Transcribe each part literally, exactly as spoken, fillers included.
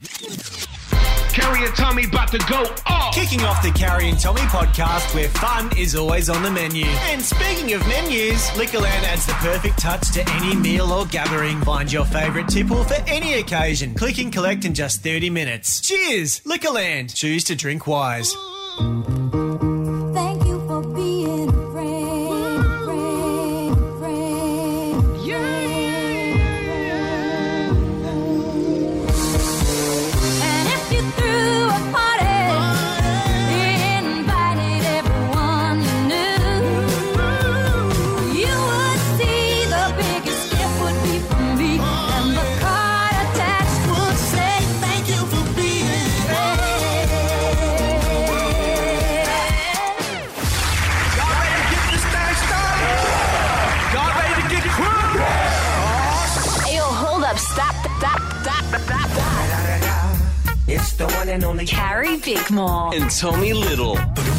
Carrie and Tommy about to go off. Kicking off the Carrie and Tommy podcast where fun is always on the menu. And speaking of menus, Liquorland adds the perfect touch to any meal or gathering. Find your favourite tipple for any occasion. Click and collect in just thirty minutes. Cheers, Liquorland. Choose to drink wise. Thank you for being a friend, friend, friend. And if you threw a party, invited everyone you knew, you would see the biggest gift would be from me, and the card attached would say thank you for being a friend. Y'all ready to get this thing started? Y'all ready to get crunk? Yo, hold up. Stop, stop, stop, stop, stop. It's the one and only Carrie Bickmore. And Tommy Little.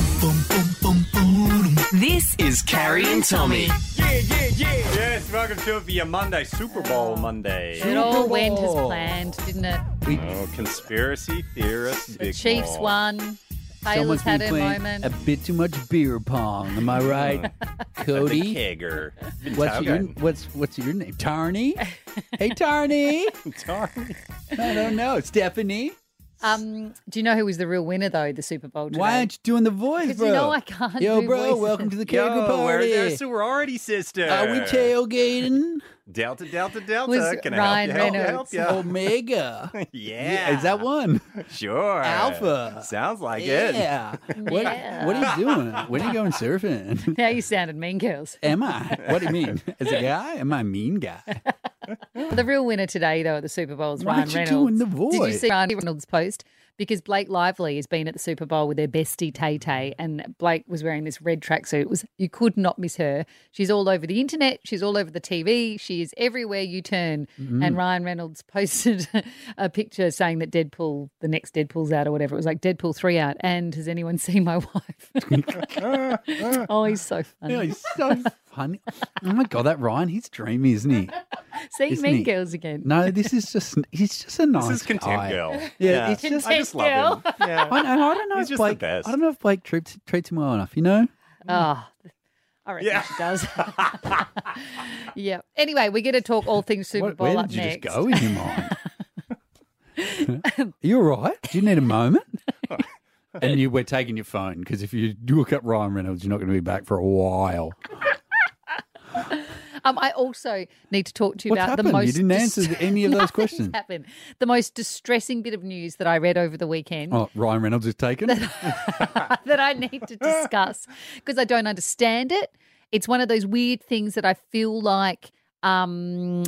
This is Carrie and Tommy. Yes, welcome to it for your Monday, Super Bowl Monday. It all went as planned, didn't it? Oh, conspiracy theorist. The Big Chiefs Ball. won. Taylor's Someone's had been a playing moment. a bit too much beer pong. Am I right, Cody? Kegger. Been What's your tailgating. what's what's your name? Tarney? Hey, Tarney. Tarney. I don't know. Stephanie. Um, do you know who was the real winner though? The Super Bowl today. Why aren't you doing the voice, Because bro? you know I can't Yo, do bro, voices. welcome to the Kegger Yo, party. where's our sorority sister? Are we tailgating? Delta, Delta, Delta. Was Can Ryan I help you? Reynolds. Help you? Omega. Yeah. Is that one? Sure. Alpha. Sounds like it. Yeah. What, Yeah. what are you doing? When are you going surfing? Now you sounded Mean Girls. Am I? What do you mean? As a guy? Am I a mean guy? The real winner today though at the Super Bowl is Why Ryan aren't you Reynolds. doing the Did you voice? see Ryan Reynolds' post? Because Blake Lively has been at the Super Bowl with their bestie Tay Tay, and Blake was wearing this red tracksuit. It was you could not miss her. She's all over the internet. She's all over the T V. She is everywhere you turn. Mm-hmm. And Ryan Reynolds posted a picture saying that Deadpool, the next Deadpool's out or whatever. It was like Deadpool three out. And has anyone seen my wife? Oh, he's so funny. Yeah, he's so funny. Oh my god, that Ryan, he's dreamy, isn't he? See isn't Mean he? Girls again. No, this is just he's just a nice This is Content guy. Girl. Yeah, it's just I just love him. Yeah. I know. I don't know He's if just Blake. the best. I don't know if Blake treats treats him well enough. You know. Oh, I reckon Yeah. she does. Yeah. Anyway, we're going to talk all things Super What, Bowl where up did you next. just go in your mind? Are you all right? Do you need a moment? And you, we're taking your phone because if you look up Ryan Reynolds, you're not going to be back for a while. Um, I also need to talk to you What's about happened? the most. You didn't answer any of those Nothing's questions. Happened. The most distressing bit of news that I read over the weekend Oh, Ryan Reynolds is taken. that I need to discuss because I don't understand it. It's one of those weird things that I feel like um,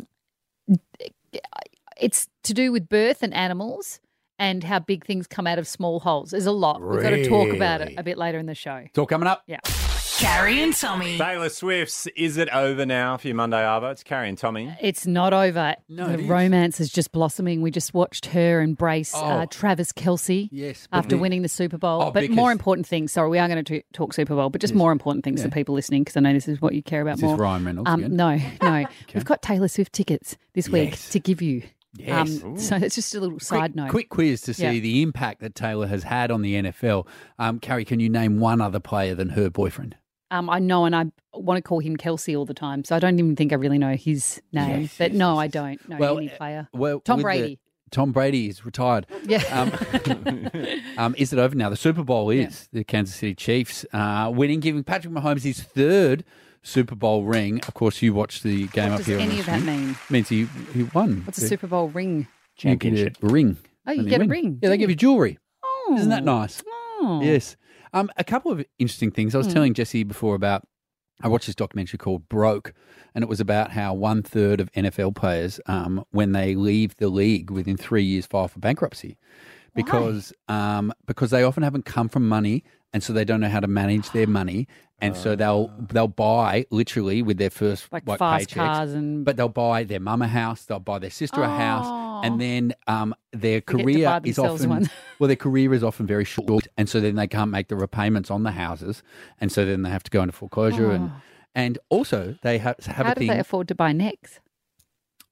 it's to do with birth and animals and how big things come out of small holes. There's a lot. We've got to talk about it Really? a bit later in the show. It's all coming up. Yeah. Carrie and Tommy. Taylor Swift's Is It Over Now for your Monday Arvo? It's Carrie and Tommy. It's not over. No, the it is. romance is just blossoming. We just watched her embrace Oh. uh, Travis Kelce Yes, but after the- winning the Super Bowl. Oh, but because- more important things, sorry, we are going to talk Super Bowl, but just more important things for Yeah. people listening because I know this is what you care about Is this more. Ryan Reynolds Um, again? no, no. We've got Taylor Swift tickets this week Yes. to give you. Yes. Um, so it's just a little side quick, note. Quick quiz to see Yeah. the impact that Taylor has had on the N F L. Um, Carrie, can you name one other player than her boyfriend? Um, I know, and I want to call him Kelsey all the time, so I don't even think I really know his name. Yes, but yes, no, yes, I yes. don't know Well, any uh, player. Well, Tom with the- Brady. Tom Brady is retired. Yeah. Um, um, is it over now? The Super Bowl is the Kansas City Chiefs uh, winning, giving Patrick Mahomes his third Super Bowl ring. Of course, you watched the game What up does here. on any the of that screen. mean? Means he he won. What's a the Super Bowl ring? you get a ring. Oh, you when get a win. ring, Yeah, they do give you jewelry. Oh. Isn't that nice? Oh. Yes. Um, a couple of interesting things. I was telling Jesse before about, I watched this documentary called Broke, and it was about how one third of N F L players, um, when they leave the league within three years, file for bankruptcy because um, because they often haven't come from money, and so they don't know how to manage their money, and so they'll they'll buy literally with their first Like like, fast paychecks, cars and- but they'll buy their mum a house, they'll buy their sister a house, and then um, their to career buy is themselves often one. well, their career is often very short, and so then they can't make the repayments on the houses, and so then they have to go into foreclosure, and and also they have have How a do thing. they afford to buy necks?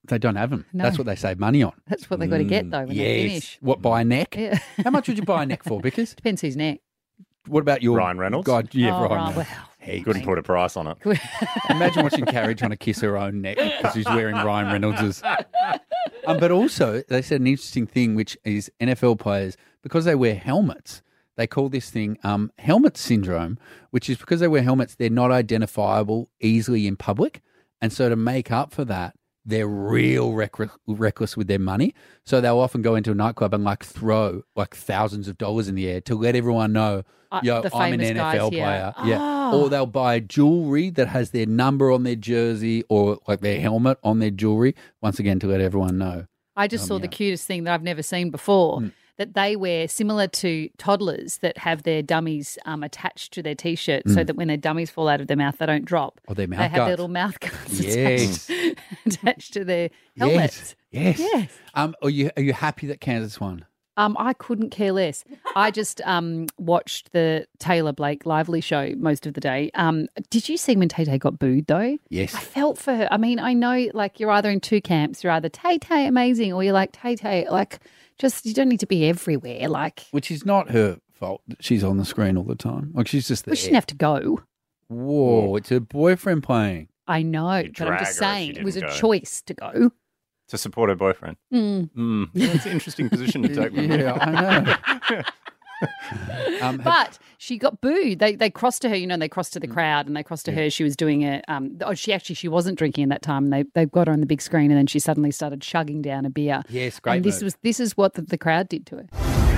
They don't have them. No. That's what they save money on. That's what they got to get though when they yes. finish. What, buy a neck? Yeah. How much would you buy a neck for, Vickers? Depends whose neck. What about your Ryan Reynolds? God, yeah, Oh, Ryan. right, Reynolds. well. Heaps. Couldn't put a price on it. Imagine watching Carrie trying to kiss her own neck because she's wearing Ryan Reynolds's. Um, but also, they said an interesting thing, which is N F L players, because they wear helmets, they call this thing um, helmet syndrome, which is because they wear helmets, they're not identifiable easily in public. And so to make up for that, they're real rec- reckless with their money. So they'll often go into a nightclub and like throw like thousands of dollars in the air to let everyone know, Uh, yo, the I'm an famous N F L guys here. player. Oh. Yeah. Or they'll buy jewelry that has their number on their jersey or like their helmet on their jewelry, once again, to let everyone know. I just Um, saw yeah. the cutest thing that I've never seen before. Mm. That they wear similar to toddlers that have their dummies um, attached to their t-shirt, so that when their dummies fall out of their mouth, they don't drop. Or their They mouth have their guards. little mouth guards Yes. attached, attached to their helmets. Yes. Yes. Yes. Um, are you are you happy that Kansas won? Um, I couldn't care less. I just um, watched the Taylor Blake Lively show most of the day. Um, did you see when Tay Tay got booed though? Yes. I felt for her. I mean, I know like you're either in two camps. You're either Tay Tay amazing, or you're like Tay Tay like just you don't need to be everywhere. Like Which is not her fault that she's on the screen all the time. Like she's just there. we shouldn't have to go. Whoa, it's her boyfriend playing. I know, You but I'm drag just her if saying she it was a didn't go. choice to go. To support her boyfriend. Mm. Mm. Yeah, it's an interesting position to take. Yeah, I know. um, have- But she got booed. They they crossed to her, you know, and they crossed to Mm. the crowd and they crossed to her. She was doing a um oh, she actually she wasn't drinking at that time. And they they got her on the big screen and then she suddenly started chugging down a beer. Yes, great And this move. was this is what the, the crowd did to her.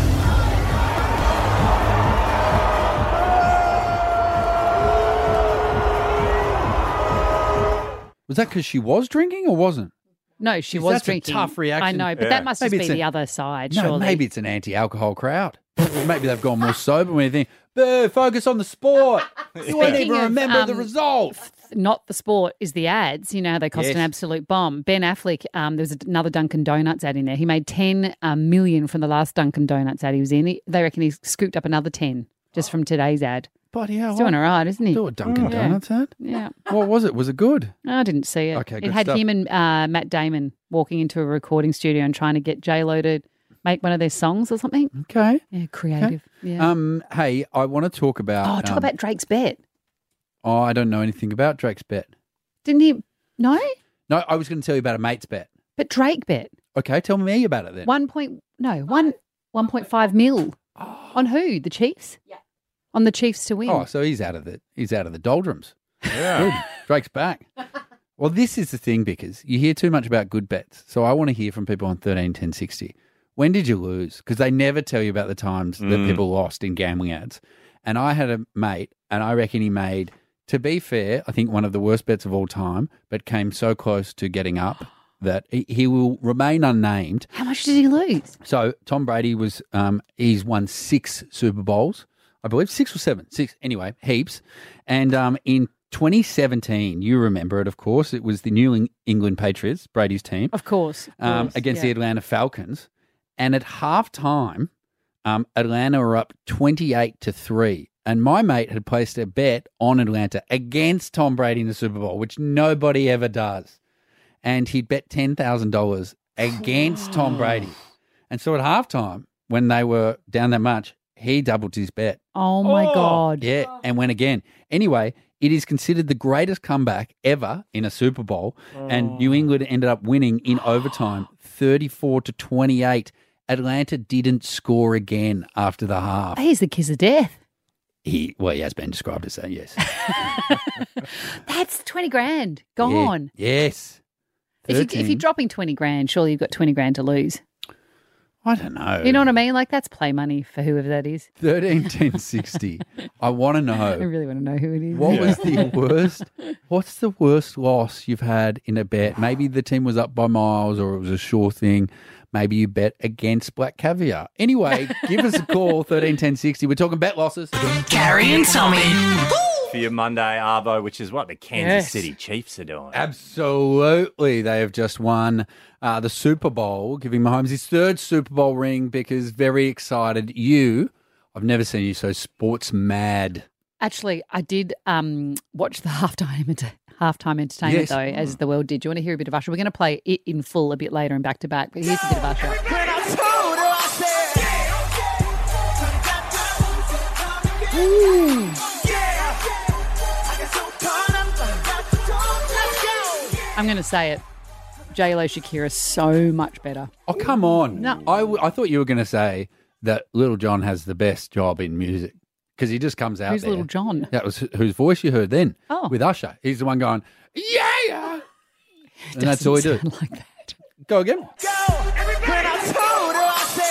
was that because she was drinking or wasn't? No, she Jeez, was that's a drinking. tough reaction. I know, but Yeah. that must Maybe just it's be a- the other side, No, surely. maybe it's an anti-alcohol crowd. Maybe they've gone more sober when you think, boo, focus on the sport. You won't Speaking even of, remember the um, result. Not the sport is the ads. You know how they cost Yes. an absolute bomb. Ben Affleck, um, there was another Dunkin' Donuts ad in there. He made ten um, million from the last Dunkin' Donuts ad he was in. He, they reckon he's scooped up another ten just from today's ad. Bloody hell. He's doing all right, isn't he? Do a Dunkin' Yeah. Donuts ad? Yeah. What was it? Was it good? I didn't see it. Okay, it good had stuff. him and uh, Matt Damon walking into a recording studio and trying to get J-Lo to make one of their songs or something. Okay. Yeah, creative. Yeah. Um, hey, I want to talk about. oh, talk um, about Drake's bet. Oh, I don't know anything about Drake's bet. Didn't he? No? No, I was going to tell you about a mate's bet. But Drake bet. Okay, tell me about it then. One point, no, one, one point five mil. On who? The Chiefs? Yeah. On the Chiefs to win. Oh, so he's out of the he's out of the doldrums. Yeah. Good. Drake's back. Well, this is the thing, because you hear too much about good bets. So I want to hear from people on thirteen ten sixty. When did you lose? Because they never tell you about the times that Mm. people lost in gambling ads. And I had a mate, and I reckon he made, to be fair, I think one of the worst bets of all time, but came so close to getting up that he, he will remain unnamed. How much did he lose? So Tom Brady was, um, he's won six Super Bowls, I believe, six or seven, six, anyway, heaps. And um, in twenty seventeen, you remember it, of course, it was the New England Patriots, Brady's team, Of course. of um, course, against yeah. the Atlanta Falcons. And at halftime, um, Atlanta were up twenty-eight to three. And my mate had placed a bet on Atlanta against Tom Brady in the Super Bowl, which nobody ever does. And he'd bet ten thousand dollars against Tom Brady. And so at halftime, when they were down that much, he doubled his bet. Oh, my Oh. God. Yeah, and went again. Anyway, it is considered the greatest comeback ever in a Super Bowl. And New England ended up winning in overtime, thirty-four to twenty-eight. Atlanta didn't score again after the half. He's the kiss of death. He, well, he has been described as that, yes. That's twenty grand Yeah, gone. yes. If, you, if thirteen. you're dropping twenty grand, surely you've got twenty grand to lose. I don't know. You know what I mean? Like, that's play money for whoever that is. thirteen ten sixty. I want to I know, really want to know who it is. what was the worst, what's the worst loss you've had in a bet? Maybe the team was up by miles or it was a sure thing. Maybe you bet against Black Caviar. Anyway, give us a call, thirteen ten sixty. We're talking bet losses. Carrie and Tommy. For your Monday Arvo, which is what the Kansas Yes. City Chiefs are doing. Absolutely. They have just won uh, the Super Bowl, giving Mahomes his third Super Bowl ring, because very excited. You, I've never seen you so sports mad. Actually, I did um, watch the halftime halftime entertainment, Yes. though, as the world did. Do you want to hear a bit of Usher? We're going to play it in full a bit later and back to back, but here's a bit of Usher. When I told her, I said, Ooh. yeah. I get so caught up, let's go. I'm going to say it. J-Lo, Shakira, so much better. Oh, come on. No. I, w- I thought you were going to say that Little John has the best job in music because he just comes out Who's there. Little John? That was whose voice you heard then Oh. with Usher. He's the one going, yeah, yeah. And that's all he Doesn't did. sound like that. Go again. Go. When I told her,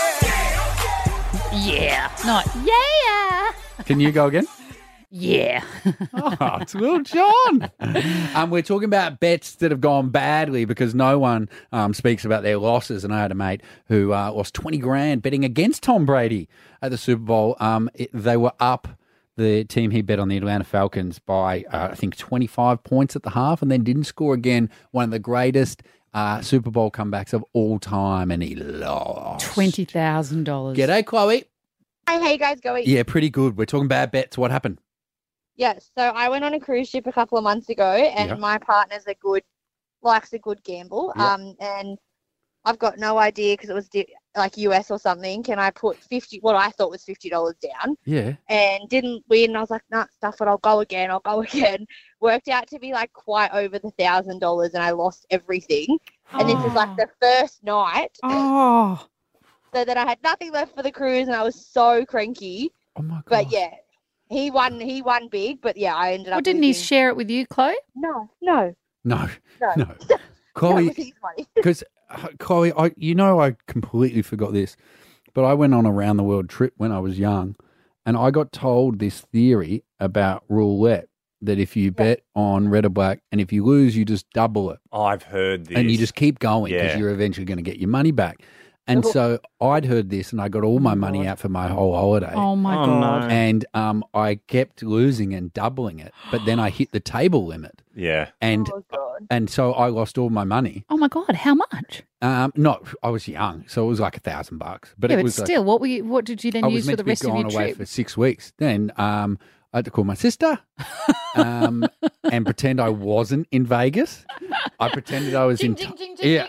I said, Yeah. Not yeah. Can you go again? Yeah. Oh, it's Little John. um, we're talking about bets that have gone badly because no one um, speaks about their losses. And I had a mate who uh, lost twenty grand betting against Tom Brady at the Super Bowl. Um, it, they were up, the team he bet on, the Atlanta Falcons, by uh, I think twenty-five points at the half and then didn't score again. One of the greatest uh, Super Bowl comebacks of all time, and he lost. twenty thousand dollars. G'day, Chloe. Hi, how you guys going? Yeah, pretty good. We're talking bad bets. What happened? Yeah, so I went on a cruise ship a couple of months ago, and Yeah. my partner's a good, likes a good gamble. Yeah. Um, and I've got no idea because it was di- like U S or something. Can I put fifty? What I thought was fifty dollars down, Yeah. and didn't win. I was like, nah, stuff it. I'll go again. I'll go again. Worked out to be like quite over the thousand dollars, and I lost everything. And this is like the first night. Oh. So then I had nothing left for the cruise, and I was so cranky. Oh, my God. But yeah. He won. He won big, but yeah, I ended up. Well, didn't he losing. share it with you, Chloe? No, no, No. no. No. That Chloe, was his money. because uh, Chloe, I you know I completely forgot this, but I went on a round the world trip when I was young, and I got told this theory about roulette that if you bet on red or black, and if you lose, you just double it, I've heard this. and you just keep going because Yeah. you're eventually going to get your money back. And so I'd heard this, and I got all my money out for my whole holiday. Oh, my Oh, God. no. And um, I kept losing and doubling it, but then I hit the table limit, Yeah. and Oh god. and so I lost all my money. Oh, my God. How much? Um, not I was young, so it was like a thousand bucks. But yeah, it but was like- still, what were you, what did you then I was use for meant the to be rest of gone your away trip? for six weeks. Then um, I had to call my sister um, and pretend I wasn't in Vegas. I pretended I was in. Tha- yeah,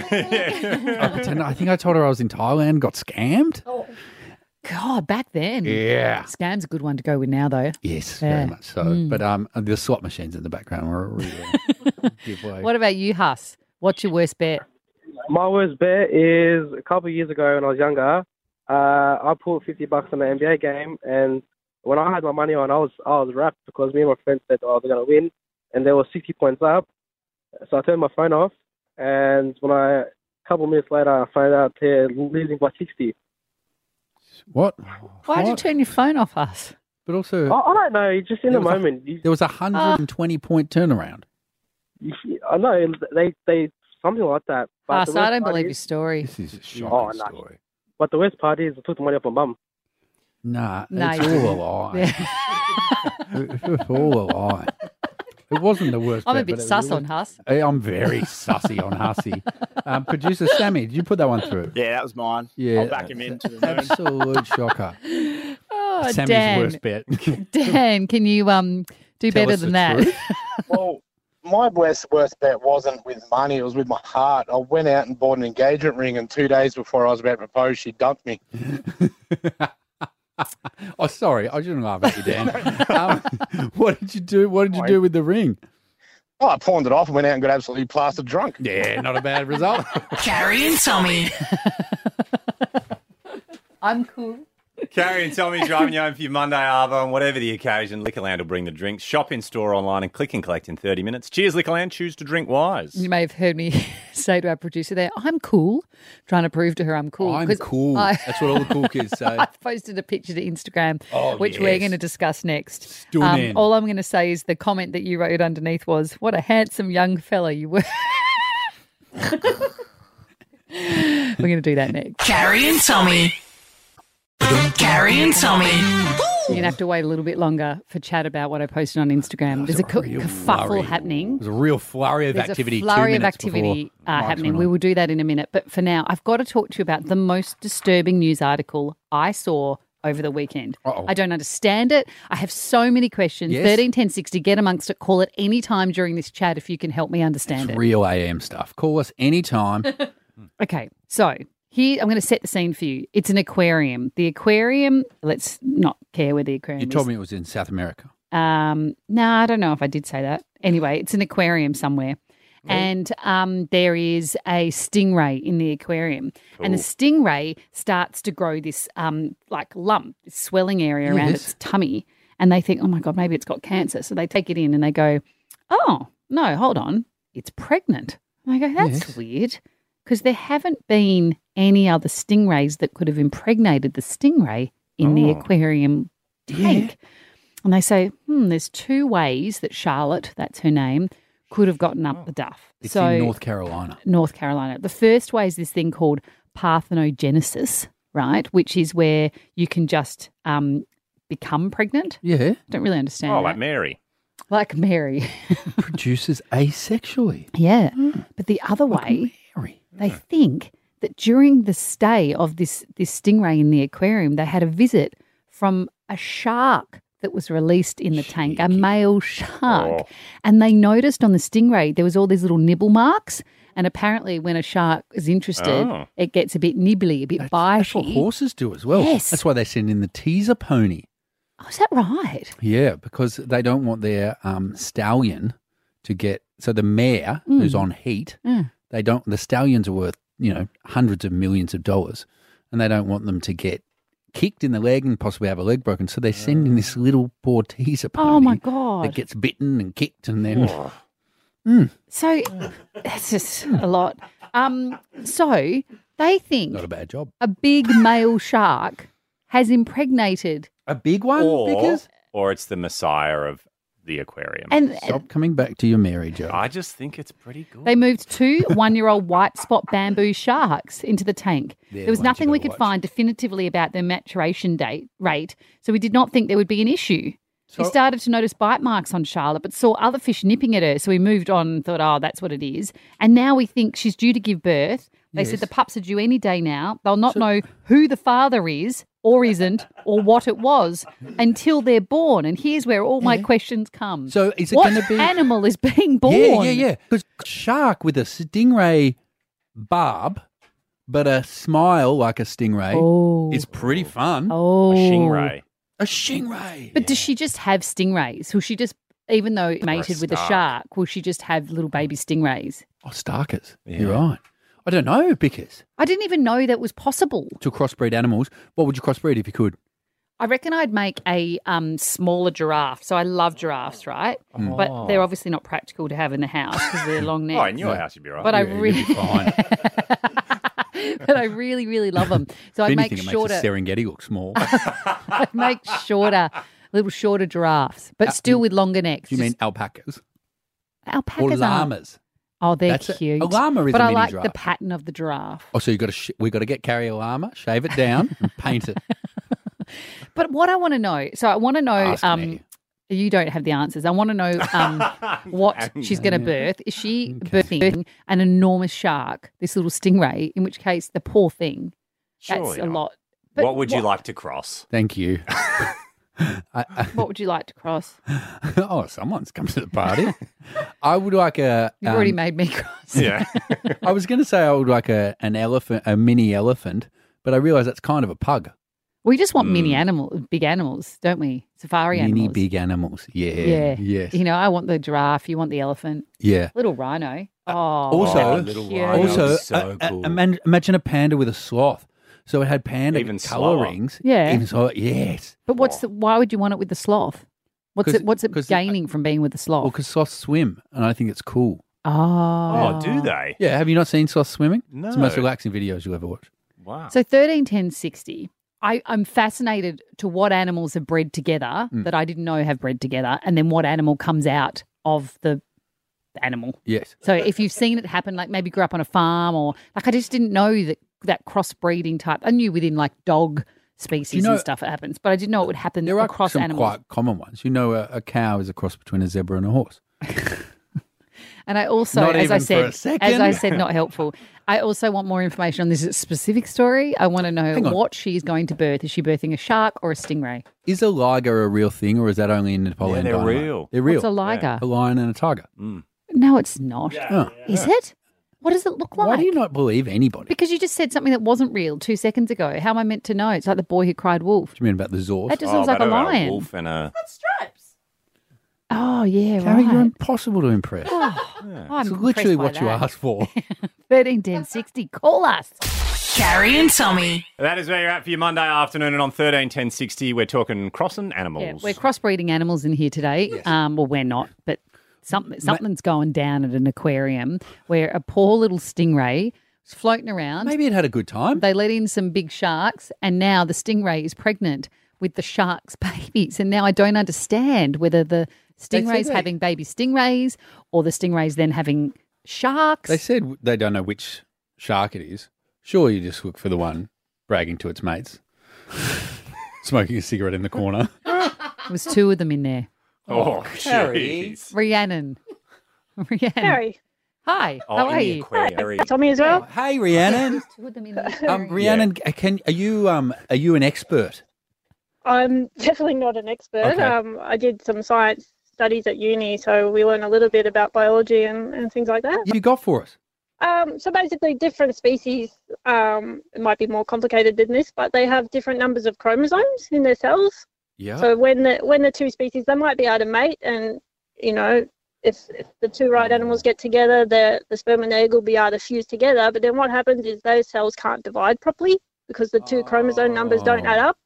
I pretended. I think I told her I was in Thailand. Got scammed. God, back then. Yeah. Scam's a good one to go with now, though. Yes, Yeah. very much so. But um, the slot machines in the background were a real giveaway. What about you, Huss? What's your worst bet? My worst bet is a couple of years ago when I was younger. Uh, I put fifty bucks on the N B A game, and when I had my money on, I was I was wrapped because me and my friends said I was going to win, and there was sixty points up. So I turned my phone off, and when I a couple of minutes later, I found out they're losing by sixty. What? Why'd you What? turn your phone off, Huss? But also, I, I don't know, just in There the was a- moment. You, there was a hundred and twenty point turnaround. you, I know they they something like that. But Huss, the I worst don't part believe your is- story. This is a shocking Oh, no. story. But the worst part is I took the money off my mum. Nah, No, it's you all a lie. It's all a lie. It wasn't the worst. I'm a bet, bit but it sus was- on Huss. Hey, I'm very sussy on Hussy. Um, producer Sammy, did you put that one through? Yeah, that was mine. Yeah. I'll back him into the moon. Absolute shocker. Oh, Sammy's Dan. worst bet. Dan, can you um do Tell better us than the that? truth. Well, my worst worst bet wasn't with money; it was with my heart. I went out and bought an engagement ring, and two days before I was about to propose, she dumped me. Oh, sorry, I shouldn't laugh at you, Dan. um, what did you do? What did you do with the ring? Oh, I pawned it off and went out and got absolutely plastered drunk. Yeah, not a bad result. Carrie and Tommy. I'm cool. Carrie and Tommy driving you home for your Monday arvo, and whatever the occasion, Liquorland will bring the drinks. Shop in store, online, and click and collect in thirty minutes. Cheers, Liquorland. Choose to drink wise. You may have heard me say to our producer there, I'm cool, trying to prove to her I'm cool. I'm 'cause cool. I, That's what all the cool kids say. I've posted a picture to Instagram, Oh, which we're yes. going to discuss next. Stunning. Um, all I'm going to say is the comment that you wrote underneath was, what a handsome young fella you were. We're going to do that next. Carrie and Tommy. Carrie and Tommy. You're going to have to wait a little bit longer for chat about what I posted on Instagram. There's a, co- real kerfuffle flurry. happening. There's a real flurry of There's activity. a flurry two of minutes activity before uh, lights happening. went We on. will do that in a minute. But for now, I've got to talk to you about the most disturbing news article I saw over the weekend. Uh-oh. I don't understand it. I have so many questions. Yes. thirteen ten sixty, get amongst it. Call it any time during this chat if you can help me understand It's it. real A M stuff. Call us anytime. Okay, so here I'm going to set the scene for you. It's an aquarium. The aquarium, let's not care where the aquarium You is. told me it was in South America. Um, no, I don't know if I did say that. Anyway, it's an aquarium somewhere. And um, there is a stingray in the aquarium. And the stingray starts to grow this um, like lump, this swelling area around Yes. its tummy. And they think, oh, my God, maybe it's got cancer. So they take it in and they go, oh, no, hold on. It's pregnant. And I go, that's Yes. weird because there haven't been any other stingrays that could have impregnated the stingray in the Oh. aquarium tank. And they say, hmm, there's two ways that Charlotte, that's her name, could have gotten up the duff. It's so in North Carolina. North Carolina. The first way is this thing called parthenogenesis, right, which is where you can just um, become pregnant. Yeah. Don't really understand Oh, that. like Mary. Like Mary. Produces asexually. Yeah. But the other way, Mary. they think that during the stay of this, this stingray in the aquarium, they had a visit from a shark that was released in the tank, a male shark. Oh. And they noticed on the stingray there was all these little nibble marks. And apparently when a shark is interested, Oh. it gets a bit nibbly, a bit That's, bitey. that's what horses do as well. Yes. That's why they send in the teaser pony. Oh, is that right? Yeah, because they don't want their um, stallion to get. So the mare who's on heat, Mm. they don't. The stallions are worth you know hundreds of millions of dollars, and they don't want them to get kicked in the leg and possibly have a leg broken. So they send in this little poor teaser pony. Oh, my That God. gets bitten and kicked, and then So that's just a lot. Um, so they think not a bad job. a big male shark has impregnated. A big one Or, because or it's the messiah of the aquarium. And stop coming back to your Mary joke. I just think it's pretty good. they moved two one-year-old white spot bamboo sharks into the tank. They're There was the ones nothing you we gotta could watch. find definitively about their maturation date rate, so we did not think there would be an issue. we So- started to notice bite marks on Charlotte, but saw other fish nipping at her, so we moved on and thought, oh, that's what it is. And now we think she's due to give birth. They Yes. said the pups are due any day now. They'll not know who the father is or isn't or what it was until they're born. And here's where all my questions come. So is it what going to be animal is being born? Yeah, yeah, yeah. Because shark with a stingray barb, but a smile like a stingray Oh. is pretty fun. Oh. A stingray. A stingray. But does she just have stingrays? Will she just, even though mated with a stark. shark, will she just have little baby stingrays? Oh, starkers. Yeah. You're right. I don't know, because I didn't even know that was possible. to crossbreed animals, what would you crossbreed if you could? I reckon I'd make a um, smaller giraffe. So I love giraffes, right? But they're obviously not practical to have in the house because they're long necks. Oh, in your house you'd be right. But I Yeah, you'd really, be fine. but I really, really love them. So If I'd anything, make it shorter, makes a Serengeti look small. I'd make shorter, little shorter giraffes, but still with longer necks. Do you mean Just- alpacas? alpacas? Or aren't- llamas? Oh, they're That's a- cute. a llama is but a I mini like the giraffe. pattern of the giraffe. Oh, so you got to sh- we got to get carry a llama, shave it down, and paint it. But what I want to know, so I want to know, Ask um, me. you don't have the answers. I want to know um, what she's going to birth. Is she birthing an enormous shark, this little stingray? In which case, the poor thing, that's Surely a not. lot. But What would you like to cross? Thank you. I, I, What would you like to cross? oh, someone's come to the party. I would like a. You've already um, made me cross. Yeah. I was going to say I would like a an elephant, a mini elephant, but I realise that's kind of a pug. We just want mini animal, big animals, don't we? Safari Mini animals. big animals. Yeah. Yeah. Yes. You know, I want the giraffe. You want the elephant. Yeah. Little rhino. Oh, Also, Oh, little cute. rhino. also, so uh, uh, cool. imagine, imagine a panda with a sloth. So it had panda Even colour slower. rings. Yeah. Even so, yes. But what's the? Why would you want it with the sloth? What's 'Cause- it? What's it 'cause- gaining from being with the sloth? Well, because sloths swim, and I think it's cool. oh, Oh, do they? Yeah. Have you not seen sloths swimming? No. It's the most relaxing videos you'll ever watch. Wow. So thirteen ten sixty. I, I'm fascinated to what animals are bred together Mm. that I didn't know have bred together, and then what animal comes out of the animal. Yes. So if you've seen it happen, like maybe grew up on a farm, or like I just didn't know that that crossbreeding type. I knew within like dog species know- and stuff it happens, but I didn't know it would happen There are across some animals. quite common ones. You know, a, a cow is a cross between a zebra and a horse. And I also, Not as I even for a said, as I second. said, not helpful. I also want more information on this specific story. I want to know Hang on. what she's going to birth. Is she birthing a shark or a stingray? Is a liger a real thing, or is that only in Napoleon Yeah, they're Dynamite? real. They're real. What's a liger? A lion and a tiger. No, it's not. Oh. Is it? What does it look like? Why do you not believe anybody? Because you just said something that wasn't real two seconds ago. How am I meant to know? It's like the boy who cried wolf. Do you mean about the Zords? That just looks like a lion. wolf and a... Oh, yeah, Carrie, right. you're impossible to impress. I'm It's literally impressed by what you that. asked for. thirteen ten sixty. Call us. Carrie and Tommy. That is where you're at for your Monday afternoon, and on thirteen ten sixty, we're talking crossing animals. Yeah, we're crossbreeding animals in here today. Um, well, we're not, but something something's going down at an aquarium where a poor little stingray was floating around. Maybe it had a good time. They let in some big sharks, and now the stingray is pregnant with the sharks' babies. And now I don't understand whether the They said stingray's they- having baby stingrays or the stingrays then having sharks. They said they don't know which shark it is. Sure, you just look for the one bragging to its mates, smoking a cigarette in the corner. There was two of them in there. Oh, Carrie. jeez. Rhiannon. Rhiannon. Harry. Hi. Oh, How in are the you? aquarium. Tommy as well. Hey, Rhiannon. Two of them in there. Um, Rhiannon, can are you um are you an expert? I'm definitely not an expert. Okay. Um, I did some science studies at uni, so we learn a little bit about biology and, and things like that. What you got for us? Um, so basically, different species, um, it might be more complicated than this, but they have different numbers of chromosomes in their cells. Yeah. So when the when the two species, they might be able to mate, and you know, if, if the two right animals get together, the the sperm and the egg will be able to fuse together. But then what happens is those cells can't divide properly because the two chromosome numbers don't add up.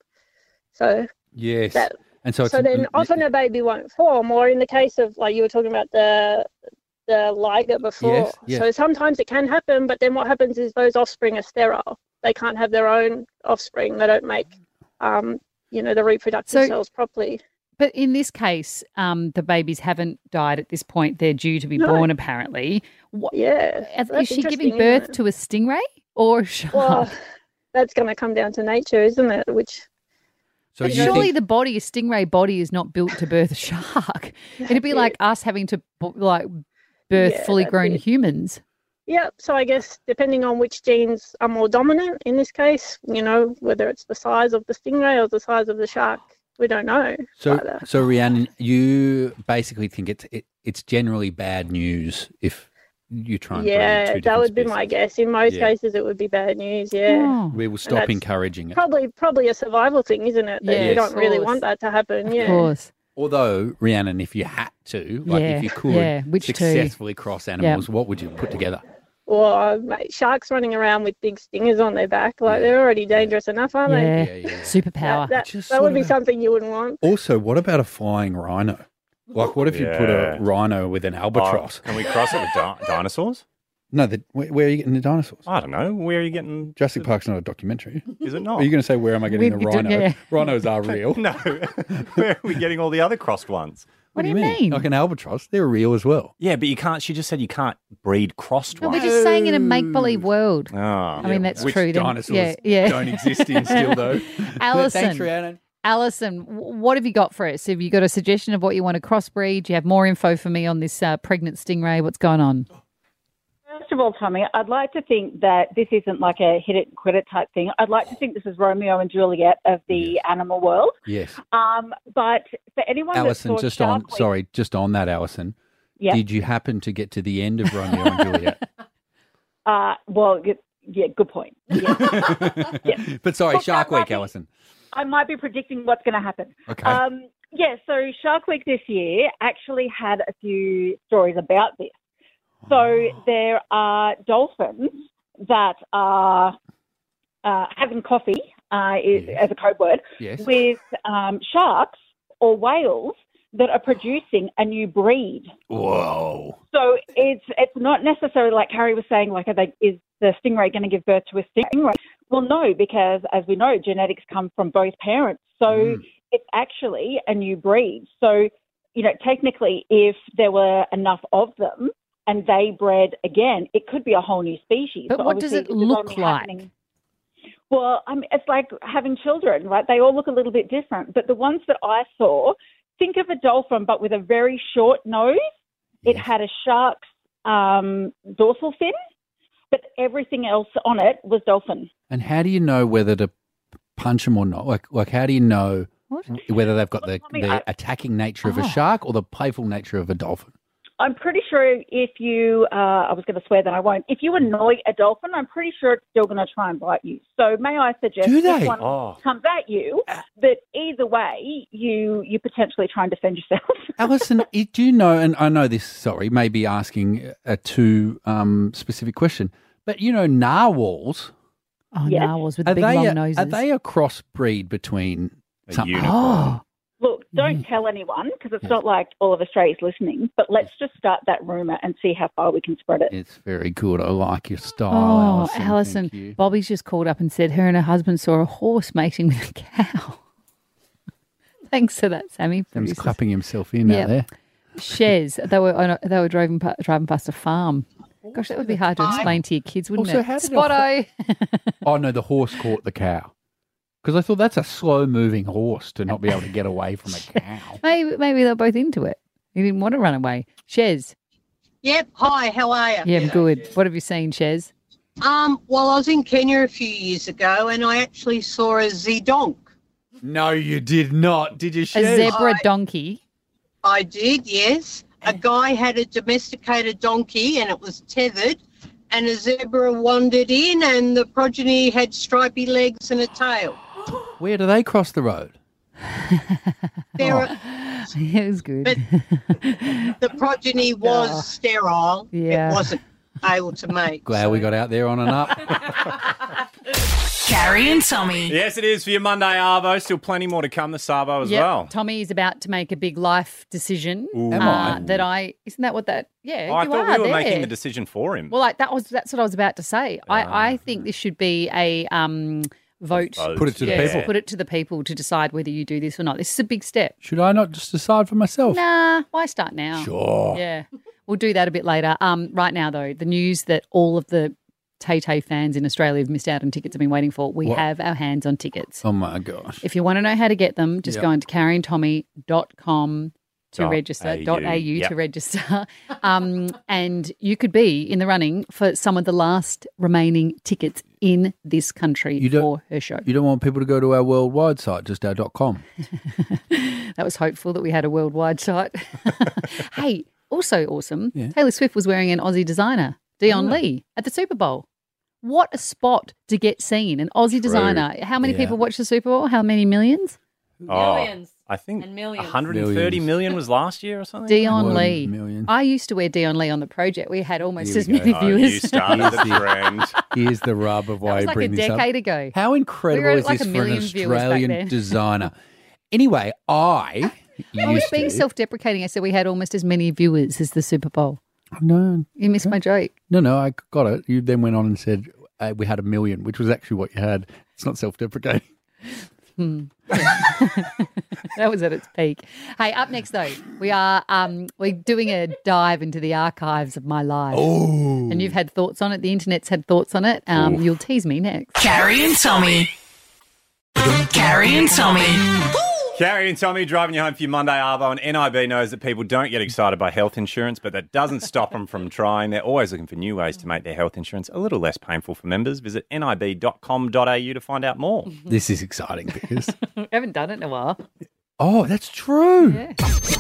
So Yes. that and so, it's, so then often a baby won't form, or in the case of like you were talking about the the liger before. Yes, yes. So sometimes it can happen, but then what happens is those offspring are sterile. They can't have their own offspring. They don't make, um, you know, the reproductive So- cells properly. But in this case, um, the babies haven't died at this point. They're due to be No. born, apparently. What, Yeah. is that's she giving interesting, birth isn't to a stingray or a shark? Well, that's going to come down to nature, isn't it? Which so But you surely think, the body, a stingray body, is not built to birth a shark. It'd be like us having to bo- like birth Yeah, fully that's grown it. humans. Yeah, so I guess depending on which genes are more dominant in this case, you know, whether it's the size of the stingray or the size of the shark, we don't know. so But, uh, so Rhiannon, you basically think it's it, it's generally bad news if you try and breed yeah, two that different would be species. my guess. In most Yeah. cases, it would be bad news. Yeah, Oh, We will stop that's encouraging it. probably probably a survival thing, isn't it? That Yeah, you of don't really course. want that to happen. of Yeah, course. Although, Rhiannon, if you had to, like Yeah, if you could yeah, which two? successfully cross animals, what would you put together? or uh, mate, sharks running around with big stingers on their back, like Yeah. they're already dangerous enough, aren't they? Yeah. Yeah, yeah. Superpower. That, that, Just that sort would be of a- something you wouldn't want. Also, what about a flying rhino? Like, what if you put Yeah. a rhino with an albatross? Oh, can we cross it with di- dinosaurs? No, the, where, where are you getting the dinosaurs? I don't know. Where are you getting... Jurassic Park's not a documentary. Is it not? Are you going to say where am I getting We- the we do- rhino? yeah. Rhinos are real. No. Where are we getting all the other crossed ones? What do you mean? Like an albatross, they're real as well. Yeah, but you can't... She just said you can't breed crossed No, we're ones. just saying in a make-believe world. Oh. I mean, that's Which true. then. dinosaurs yeah, yeah. don't exist in still, though. Alison. Thanks, Rhiannon. Alison, w- what have you got for us? Have you got a suggestion of what you want to crossbreed? Do you have more info for me on this uh, pregnant stingray? What's going on? First of all, Tommy, I'd like to think that this isn't like a hit it and quit it type thing. I'd like to think this is Romeo and Juliet of the animal world. Yes. Um, but for anyone Alison, that saw just on, Shark Week- sorry, just on that, Alison. Yeah. Did you happen to get to the end of Romeo and Juliet? Uh, well, y- yeah, good point. Yeah. Yeah. But sorry, Look, Shark that might Week, be- Alison. I might be predicting what's going to happen. Okay. Um, yeah, so Shark Week this year actually had a few stories about this. So there are dolphins that are uh, having coffee, uh, is, as a code word, Yes. with um, sharks or whales that are producing a new breed. Whoa. So it's it's not necessarily like Harry was saying, like, are they, is the stingray going to give birth to a stingray? Well, no, because as we know, genetics come from both parents. So Mm. it's actually a new breed. So, you know, technically, if there were enough of them and they bred again, it could be a whole new species. But what does obviously it this is look only like? happening- Well, I mean, it's like having children, right? They all look a little bit different. But the ones that I saw, think of a dolphin, but with a very short nose. It had a shark's um, dorsal fin, but everything else on it was dolphin. And how do you know whether to punch them or not? Like, like how do you know What? whether they've got the, I mean, the I- attacking nature of Oh. a shark or the playful nature of a dolphin? I'm pretty sure if you, uh, I was going to swear that I won't, if you annoy a dolphin, I'm pretty sure it's still going to try and bite you. So may I suggest Do if they? one Oh. comes at you, that either way, you you potentially try and defend yourself. Alison, i- do you know, and I know this, sorry, may be asking a too um, specific question, but you know narwhals, Oh, Yes. narwhals with the are big they, long a, noses. are they a crossbreed between A something? unicorn. Oh, Look, don't Mm. tell anyone because it's Yeah. not like all of Australia's listening, but let's just start that rumour and see how far we can spread it. It's very good. I like your style, oh, Alison. Alison. Thank you. Bobby's just called up and said her and her husband saw a horse mating with a cow. Thanks for that, Sammy. Sam's Producers. clapping himself in Yeah. out there. Shez, they were on a, they were driving pa- driving past a farm. Gosh, that would be hard to explain to your kids, wouldn't Also, it? how did a Spotto. Oh, no, the horse caught the cow. Because I thought that's a slow-moving horse to not be able to get away from a cow. maybe maybe they're both into it. He didn't want to run away. Shez. Yep. Hi, how are you? Yeah, I'm good. What have you seen, Shez? Um, well, I was in Kenya a few years ago and I actually saw a zedonk. No, you did not. Did you, A Shez? zebra I- donkey. I did, yes. A guy had a domesticated donkey and it was tethered, and a zebra wandered in, and the progeny had stripy legs and a tail. Where do they cross the road? There Oh. are, It was good. But the progeny was Oh. sterile. Yeah. It wasn't able to mate. Glad we got out there on and up. Carrie and Tommy. Yes, it is for your Monday Arvo. Still plenty more to come, the Sabo as Yep. well. Tommy is about to make a big life decision. Ooh. Am uh, I? That I isn't that what that? Yeah, Oh, I you thought are we were there. making the decision for him. Well, like that was that's what I was about to say. Ah. I, I think this should be a um, vote. Vote, Put it to the Yes, people. Put it to the people to decide whether you do this or not. This is a big step. Should I not just decide for myself? Nah, why start now? Sure. Yeah, we'll do that a bit later. Um, right now though, the news that all of the Tay Tay fans in Australia have missed out on tickets have been waiting for. We What? have our hands on tickets. Oh, my gosh. If you want to know how to get them, just Yep. go into carrie and tommy dot com to Dot register, A U. dot au Yep. to register. Um, and you could be in the running for some of the last remaining tickets in this country You don't- for her show. You don't want people to go to our worldwide site, just our .com. That was hopeful that we had a worldwide site. Hey, also awesome. Yeah. Taylor Swift was wearing an Aussie designer, Dion Oh. Lee, at the Super Bowl. What a spot to get seen. An Aussie designer. How many Yeah. people watch the Super Bowl? How many millions? Oh, Millions. I think And millions. one hundred thirty Millions. million was last year or something. Dion One Lee. million. I used to wear Dion Lee on the project. We had almost Here we as go. many Oh, viewers. you started the trend. Here's the rub of That why was you like a bring this up. decade ago. How incredible We were is like this a for an million viewers back Australian then. designer? Anyway, I I was used being to. self-deprecating. I said we had almost as many viewers as the Super Bowl. No, You missed my joke. no, no, I got it. You then went on and said uh, we had a million, which was actually what you had. It's not self-deprecating. Hmm. That was at its peak. Hey, up next though, we are um, we're doing a dive into the archives of my life. Oh, And you've had thoughts on it. The internet's had thoughts on it. Um, you'll tease me next. Carrie and Tommy. Carrie and Tommy. Carrie and Tommy driving you home for your Monday Arvo, and N I B knows that people don't get excited by health insurance, but that doesn't stop them from trying. They're always looking for new ways to make their health insurance a little less painful for members. Visit nib dot com dot a u to find out more. this is exciting because I haven't done it in a while. oh, that's true. Yeah.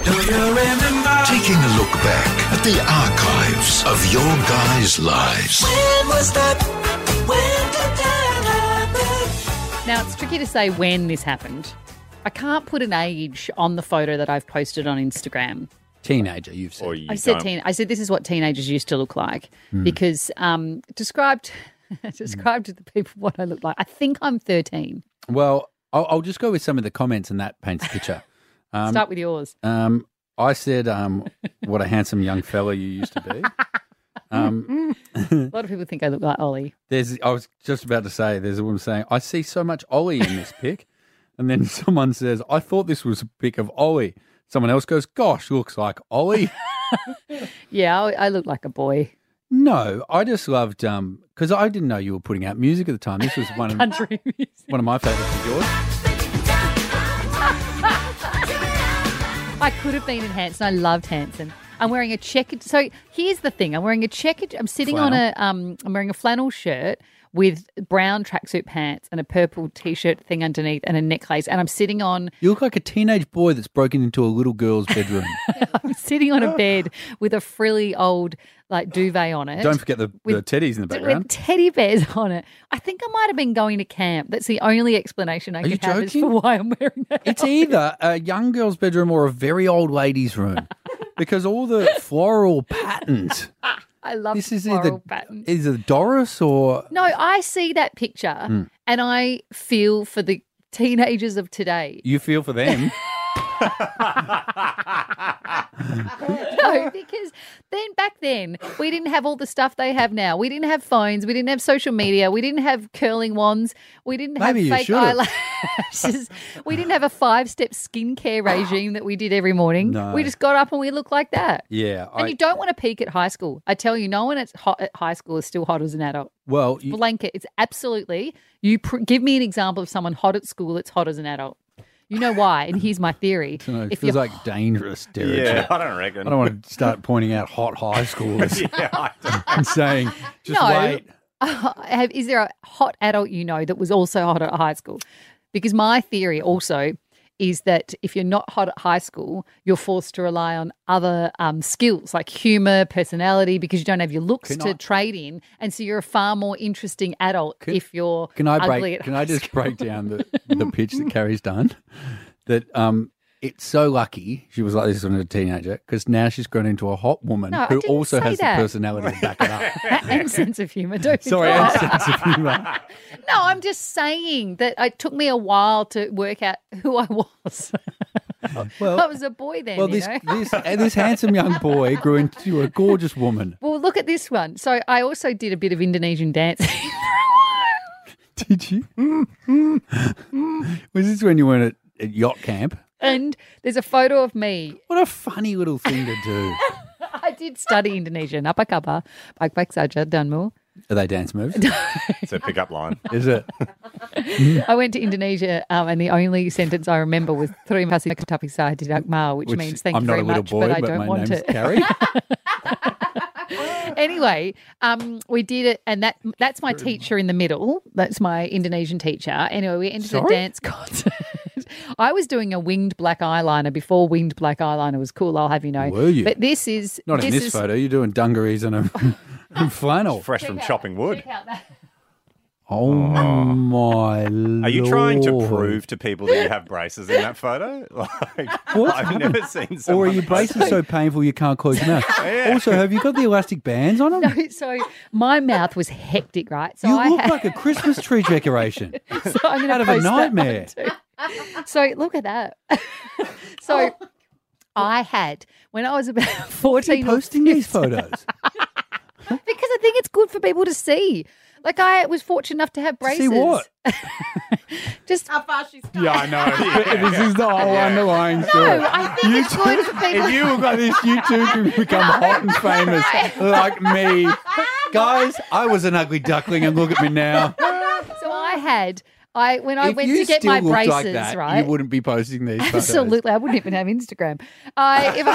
Taking a look back at the archives of your guys' lives. When was that? When did that happen? Now it's tricky to say when this happened. I can't put an age on the photo that I've posted on Instagram. Teenager, you've said. Or you I said don't- teen. I said this is what teenagers used to look like Hmm. because um, described described to the people what I look like. I think I'm thirteen. Well, I'll, I'll just go with some of the comments, and that paints a picture. Um, Start with yours. Um, I said, um, "What a handsome young fella you used to be." Um, A lot of people think I look like Ollie. there's, I was just about to say, there's a woman saying, "I see so much Ollie in this pic," and then someone says, "I thought this was a pic of Ollie." Someone else goes, "Gosh, looks like Ollie." Yeah, I, I look like a boy. No, I just loved um because I didn't know you were putting out music at the time. This was one of Country music. one of my favourites of yours. I could have been in Hanson. I loved Hanson. I'm wearing a checkered. So here's the thing: I'm wearing a checkered. I'm sitting on a. Um, I'm wearing a flannel shirt with brown tracksuit pants and a purple t-shirt thing underneath and a necklace, and I'm sitting on. You look like a teenage boy that's broken into a little girl's bedroom. I'm sitting on a bed with a frilly old like duvet on it. Don't forget the, with, the teddies in the background. With teddy bears on it. I think I might have been going to camp. That's the only explanation I Are could you have as joking? for why I'm wearing that. It's either a young girl's bedroom or a very old lady's room because all the floral patterns. I love This is floral either patterns. is it Doris or No, I see that picture Mm. and I feel for the teenagers of today. you feel for them. No, because then back then we didn't have all the stuff they have now. We didn't have phones. We didn't have social media. We didn't have curling wands. We didn't Maybe you have fake should've. eyelashes. We didn't have a five-step skincare regime that we did every morning. No. We just got up and we looked like that. Yeah, And I, you don't want to peak at high school. I tell you, no one at, hot, at high school is still hot as an adult. well, you, Blanket. It's absolutely. You pr- give me an example of someone hot at school that's hot as an adult. You know why? And here's my theory. I don't know, it If feels you're- like dangerous territory. Yeah, I don't reckon. I don't want to start pointing out hot high schools yeah, I don't. and saying, just No. wait. Have, is there a hot adult you know that was also hot at high school? Because my theory also is that if you're not hot at high school, you're forced to rely on other um, skills like humour, personality, because you don't have your looks Can to I- trade in. And so you're a far more interesting adult Can- if you're Can I ugly break? at Can high I just school. break down the, the pitch that Carrie's done? That um, it's so lucky she was like this when a teenager because now she's grown into a hot woman No, I who didn't also say has that. the personality to back it up. and sense of humour, don't be Sorry, wrong. and sense of humour. No, I'm just saying that it took me a while to work out who I was. Well, I was a boy then, well, you this know. this uh, this handsome young boy grew into a gorgeous woman. Well, look at this one. So I also did a bit of Indonesian dancing. Did you? Was this when you went at, at yacht camp? And there's a photo of me. What a funny little thing to do. I did study Indonesian. Apa kabar? Baik-baik saja, danmu? Are they dance moves? It's a pickup line. Is it? I went to Indonesia um, and the only sentence I remember was Terima kasih tapi saya tidak mau, which, Which means thank I'm you not very a little much, boy, but I but don't my want name's to. Carrie. Anyway, um, we did it, and that that's my teacher in the middle. That's my Indonesian teacher. Anyway, we entered Sorry? a dance concert. I was doing a winged black eyeliner before winged black eyeliner was cool, I'll have you know. Were you? But this is Not in this this is, photo. You're doing dungarees and a and flannel. Fresh from chopping wood. Oh, my lord. Are you trying to prove to people that you have braces in that photo? Like, What? I've never seen Or someone. are your braces so painful you can't close your mouth? Yeah. Also, have you got the elastic bands on them? No, so my mouth was hectic, right? So you I look had, like a Christmas tree decoration. so I'm gonna out of a post that one nightmare. too. So look at that. So I had when I was about Why are fourteen. you posting these photos? Because I think it's good for people to see. Like I was fortunate enough to have braces. See what? Just How far she's come. Yeah, I know. This is the whole underlying story. no, I think it's two- good for people. If you look like this, you too can become hot and famous like me. Guys, I was an ugly duckling and look at me now. So I had I when I If went you to get still my looked braces, like that, right? you wouldn't be posting these photos. Absolutely, I wouldn't even have Instagram. I, if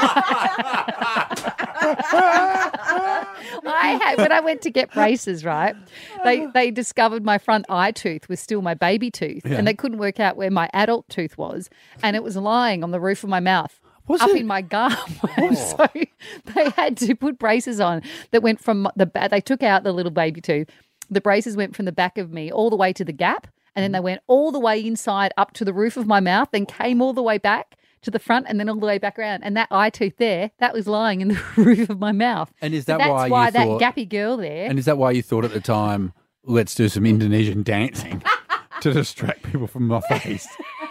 I, I had when I went to get braces, right? They they discovered my front eye tooth was still my baby tooth, Yeah. and they couldn't work out where my adult tooth was, and it was lying on the roof of my mouth. Was up it? in my gum, so they had to put braces on that went from the back. They took out the little baby tooth. The braces went from the back of me all the way to the gap, and then they went all the way inside up to the roof of my mouth, then came all the way back to the front, and then all the way back around. And that eye tooth there, that was lying in the roof of my mouth. And is So that that's why you why that thought- gappy girl there? And is that why you thought at the time, let's do some Indonesian dancing to distract people from my face?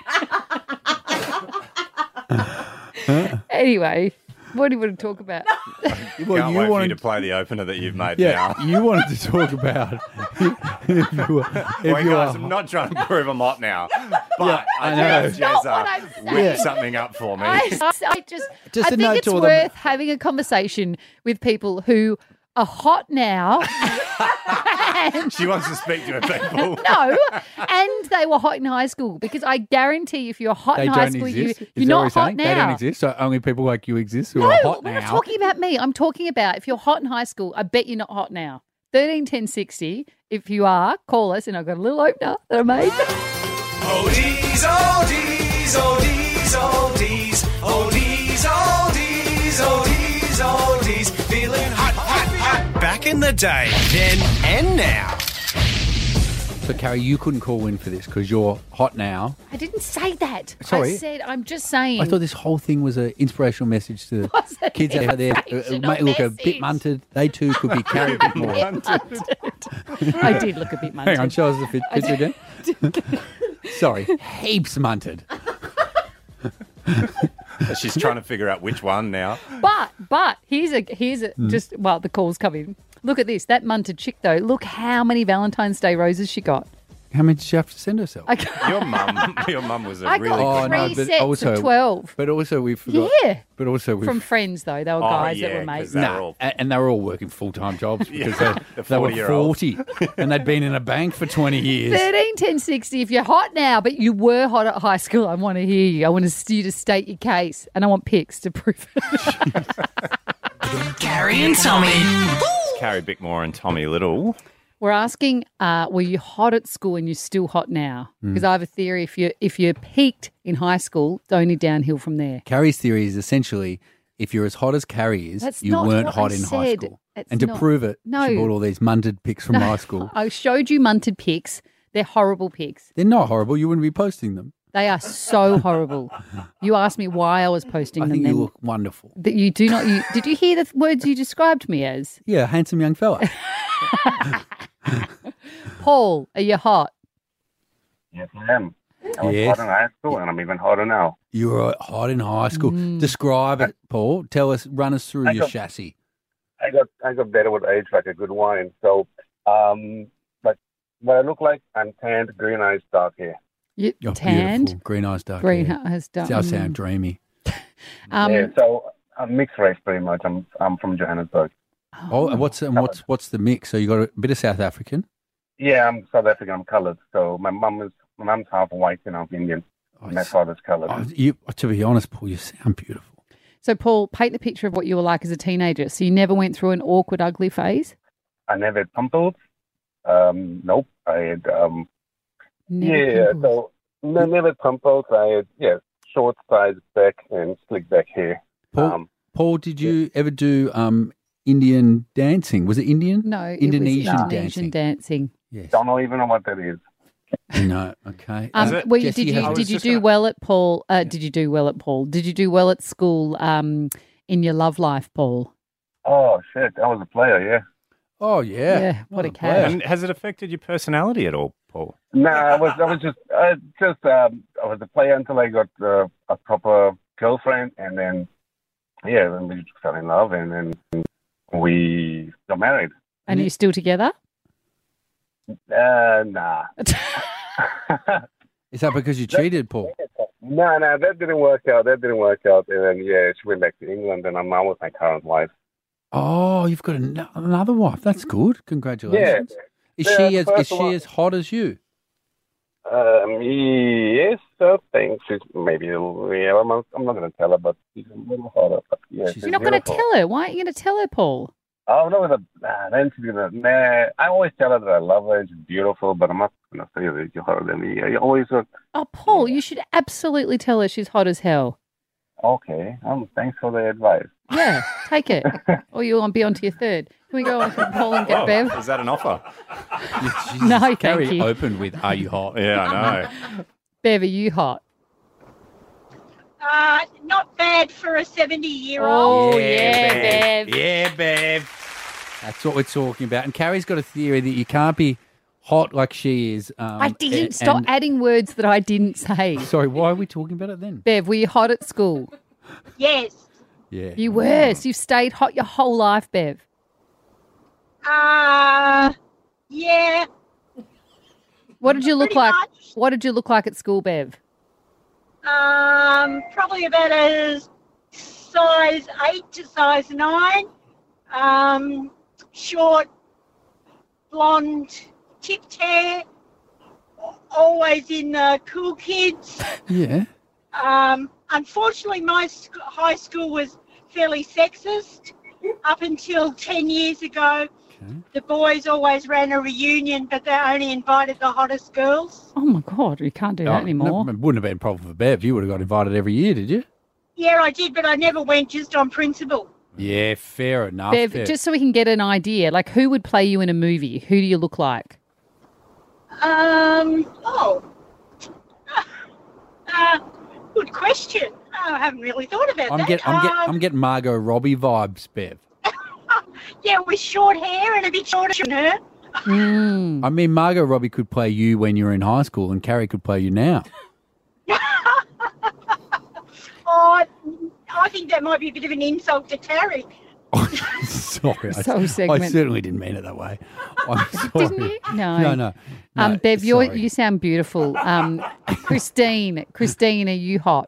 Anyway, what do you want to talk about? Well, Can't you wait for you wanted- to play the opener that you've made Yeah, now. you wanted to talk about if you were, if Well, you guys, are- I'm not trying to prove I'm hot now, but Yeah, I, I do know. have That's not what Jezza I'm whip saying. something up for me. I, I just, Just I a think note it's to all the- worth having a conversation with people who are hot now. She wants to speak to her people. No, and they were hot in high school because I guarantee if you're hot They in high don't school, exist. you, Is you're that what not you're hot saying? now. They don't exist, so only people like you exist who No, are hot we're now. not talking about me. I'm talking about if you're hot in high school, I bet you're not hot now. thirteen ten sixty. If you are, call us, and I've got a little opener that I made. Oldies, oldies, oldies, oldies, oldies, oldies, oldies, oldies, feeling hot, hot, hot. Back in the day, then and now. So, Carrie, you couldn't call in for this because you're hot now. I didn't say that. Sorry. I said I'm just saying. I thought this whole thing was an inspirational message to Was it kids out there. Uh, inspirational might look a bit message? munted. They too could be Carrie Bickmore. I did look a bit munted. Hang on, show us the fit- I picture did. again. Sorry, heaps munted. She's trying to figure out which one now. But but here's a here's a Hmm. just well the calls come in. Look at this. That munted chick though. Look how many Valentine's Day roses she got. How many did she have to send herself? I got, Your mum, your mum was a I really got good three sets of twelve. But also we forgot. Yeah. But also we From friends though. They were Oh, guys yeah, that were 'cause mates. they Nah, were all- a- and they were all working full time jobs because Yeah, they, the they were forty-year-olds. forty and they'd been in a bank for twenty years. Thirteen ten sixty. If you're hot now, but you were hot at high school, I want to hear you. I want to you to state your case, and I want pics to prove it. Carrie and Tommy. It's Carrie Bickmore and Tommy Little. We're asking, uh, were you hot at school and you're still hot now? Mm. Because I have a theory: if you if you peaked in high school, it's only downhill from there. Carrie's theory is essentially if you're as hot as Carrie is, That's you not weren't what hot I in high said. school. It's and to not- prove it, No. she bought all these munted pics from No. high school. I showed you munted pics. They're horrible pics. They're not horrible. You wouldn't be posting them. They are so horrible. You asked me why I was posting I them. think you then. look wonderful. That you do not. You, did you hear the words you described me as? Yeah, handsome young fella. Paul, are you hot? Yes, I am. I was Yes. hot in high school, and I'm even hotter now. You were hot in high school. Mm. Describe it, Paul. Tell us, run us through I your got- chassis. I got I got better with age, like a good wine. So, um, but what I look like, I'm tanned, green eyes, dark hair. You You're tanned, beautiful. Green eyes, dark green hair. eyes, dark. I sound dreamy. Um, yeah, so I'm mixed race pretty much. I'm I'm from Johannesburg. Oh, and what's and what's what's the mix? So you got a bit of South African. Yeah, I'm South African. I'm coloured. So my mum is my mum's half white and half Indian. and my father's coloured. Oh, you, to be honest, Paul, you sound beautiful. So, Paul, paint the picture of what you were like as a teenager. So you never went through an awkward, ugly phase? I never had pimples. Um, nope. I had um, Never yeah. pimples. So no, never had pimples. I had yeah, short size back and slick back hair. Paul, Um, Paul, did you ever do um, Indian dancing? Was it Indian? No, it Indonesian was dancing. Indonesian dancing. Yes. Don't know even know what that is. No. Okay. Um, Uh, were you, Jesse, did how- you I was did you just do gonna- well at Paul? Uh, Did you do well at Paul? Did you do well at school um, in your love life, Paul? Oh shit, I was a player. Yeah. Oh yeah. Yeah, what a player. And has it affected your personality at all, Paul? No, I was I was just I just um, I was a player until I got uh, a proper girlfriend, and then yeah, then we fell in love, and then we got married. And are you still together? Uh, nah. Is that because you cheated, Paul? No, no, that didn't work out. That didn't work out, and then yeah, she went back to England, and I'm now with my current wife. Oh, you've got an- another wife. That's good. Congratulations. Is Yeah, she the as first is she one. as hot as you? Um, yes, I think she's maybe a little. Yeah, I'm not, I'm not going to tell her, but she's a little hotter. But yeah, she's You're not going to beautiful. tell her. Why aren't you going to tell her, Paul? Oh, no, the, nah, then she's gonna, nah, I always tell her that I love her, she's beautiful, but I'm not gonna say that you're hotter than me. You always, uh, Oh, Paul, you should absolutely tell her she's hot as hell. okay, um, thanks for the advice. Yeah, take it. Or you'll be on to your third. Can we go on to Paul and get Bev? Is that an offer? No, thank Carrie you. opened with, "Are you hot?" Yeah, I know. Bev, are you hot? Uh, not bad for a seventy-year-old. Oh, yeah, Bev. Yeah, Bev. That's what we're talking about. And Carrie's got a theory that you can't be hot like she is. Um, I didn't and- stop and- adding words that I didn't say. Sorry, why are we talking about it then? Bev, were you hot at school? Yes. Yeah. You were. So you've stayed hot your whole life, Bev. Uh, yeah. What did you look Pretty like? much. What did you look like at school, Bev? Um, probably about a size eight to size nine. Um, short, blonde, tipped hair, always in the cool kids. Yeah. Um, unfortunately, my sc- high school was fairly sexist up until ten years ago. The boys always ran a reunion, but they only invited the hottest girls. Oh, my God. We can't do Oh, that anymore. no, it wouldn't have been a problem for Bev. You would have got invited every year, did you? Yeah, I did, but I never went just on principle. Yeah, fair enough. Bev, Bev. just so we can get an idea, like who would play you in a movie? Who do you look like? Um, oh. Uh, good question. Oh, I haven't really thought about I'm, that. get, I'm, get, Um, I'm getting Margot Robbie vibes, Bev. Yeah, with short hair and a bit shorter than her. Mm. I mean, Margot Robbie could play you when you were in high school, and Carrie could play you now. Oh, I think that might be a bit of an insult to Carrie. Sorry, I, So I segment. certainly didn't mean it that way. I'm sorry. Didn't you? No. No, no. Um, no, Bev, you sorry. you sound beautiful. Um, Christine, Christine, are you hot?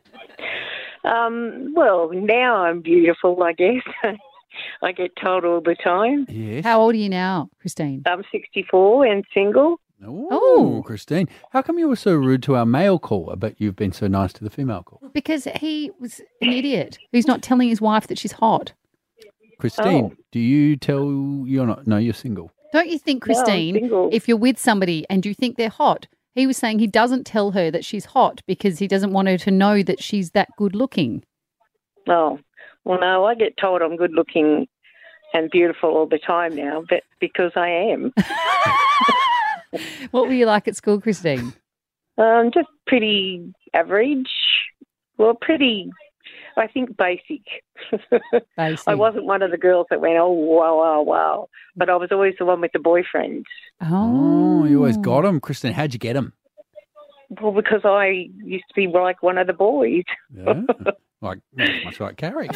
Um, well, now I'm beautiful, I guess. I get told all the time. Yes. How old are you now, Christine? I'm sixty-four and single. Oh, Christine. How come you were so rude to our male caller, but you've been so nice to the female caller? Because he was an idiot who's not telling his wife that she's hot. Christine, Oh. do you tell you're not? No, you're single. Don't you think, No, I'm Christine, single. if you're with somebody and you think they're hot, he was saying he doesn't tell her that she's hot because he doesn't want her to know that she's that good looking. Oh, well, no, I get told I'm good looking and beautiful all the time now, but because I am. What were you like at school, Christine? Um, just pretty average. Well, pretty, I think basic. Basic. I wasn't one of the girls that went, oh, wow, wow, wow. But I was always the one with the boyfriend. Oh, you always got him. Christine, how'd you get him? Well, because I used to be like one of the boys. Yeah. Like, much like Carrie.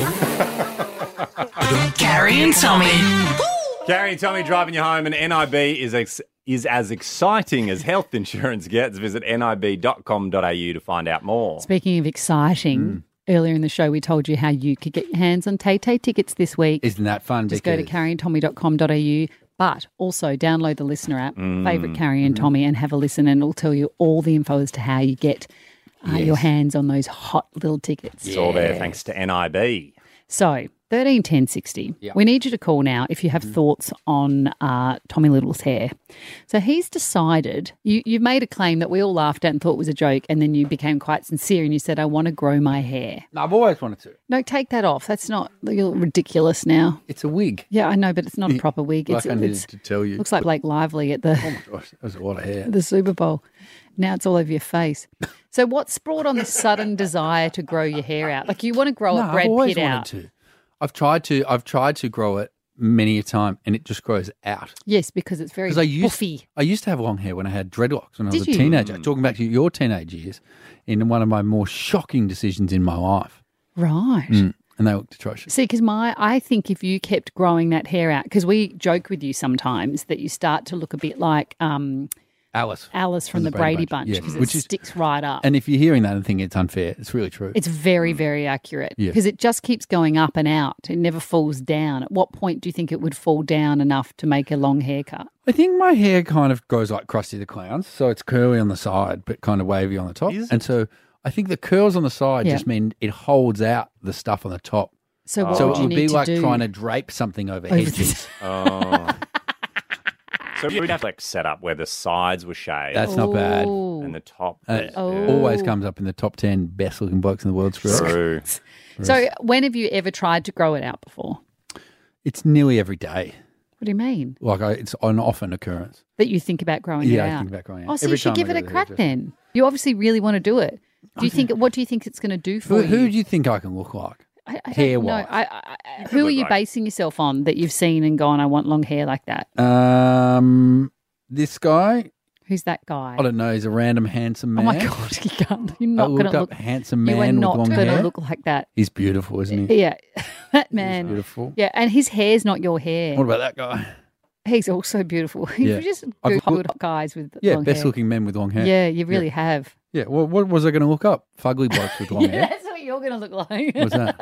Carrie and Tommy. Carrie and Tommy driving you home, and N I B is ex- is as exciting as health insurance gets. Visit nib dot com dot a u to find out more. Speaking of exciting, earlier in the show we told you how you could get your hands on Tay-Tay tickets this week. Isn't that fun? Just go to because carrie and tommy dot com dot a u, but also download the Listener app, Mm. favourite Carrie and Tommy, and have a listen, and it'll tell you all the info as to how you get uh, your Yes. hands on those hot little tickets. It's all there thanks to N I B. So, thirteen ten sixty. Yeah. We need you to call now if you have Mm. thoughts on uh, Tommy Little's hair. So he's decided, you, you've made a claim that we all laughed at and thought was a joke, and then you became quite sincere and you said, I want to grow my hair. No, I've always wanted to. No, take that off. That's not, you're ridiculous now. It's a wig. Yeah, I know, but it's not a proper wig. Like It's, I needed it's to tell you. looks like Blake Lively at the, Oh my gosh, that was a lot of hair. the Super Bowl. Now it's all over your face. So what's brought on this sudden desire to grow your hair out? Like you want to grow No, a I've Brad always Pitt wanted out. to. I've tried to. I've tried to grow it many a time, and it just grows out. Yes, because it's very Because I used puffy. I used to have long hair when I had dreadlocks when I was Did a you? teenager. Talking back to your teenage years, in one of my more shocking decisions in my life, Right. Mm, and they looked atrocious. See, because my, I think if you kept growing that hair out, because we joke with you sometimes that you start to look a bit like um, Alice, Alice from, the, Brady, Bunch, yeah, because which it is- sticks right up. And if you're hearing that and thinking it's unfair, it's really true. It's very, very accurate Yeah. because it just keeps going up and out. It never falls down. At what point do you think it would fall down enough to make a long haircut? I think my hair kind of grows like Krusty the Clown's, so it's curly on the side but kind of wavy on the top. And so I think the curls on the side Yeah. just mean it holds out the stuff on the top. So what so would it you would need be to like do? trying to drape something over, Over hedges. Oh. So we'd have like set up where the sides were shaved. That's not bad. And the top. And it was- always comes up in the top ten best looking blokes in the world. True. So when have you ever tried to grow it out before? It's nearly every day. What do you mean? Like I, it's an often occurrence. That you think about growing Yeah, it I out? think about growing it Oh, out. so Every you should time give I it go a to the crack hairdresser. then. You obviously really want to do it. Do you think? What do you think it's going to do for Who, you? who do you think I can look like? I, I don't hair know. wise? I, I, I, who are you basing yourself on that you've seen and gone, I want long hair like that? Um, this guy. Who's that guy? I don't know. He's a random handsome Oh man. my God, you can't. You're I not going looked to up look. handsome You are man with not long going to hair. look like that. He's beautiful, isn't he? Yeah, that man. beautiful. Yeah, and his hair's not your hair. What about that guy? He's also beautiful. Yeah. You just I've Google looked- hot guys with Yeah, long best hair. looking men with long hair. Yeah, you really Yeah. have. Yeah. Well, what was I going to look up? Fugly blokes with long Yeah, hair. that's what you're going to look like. What's that?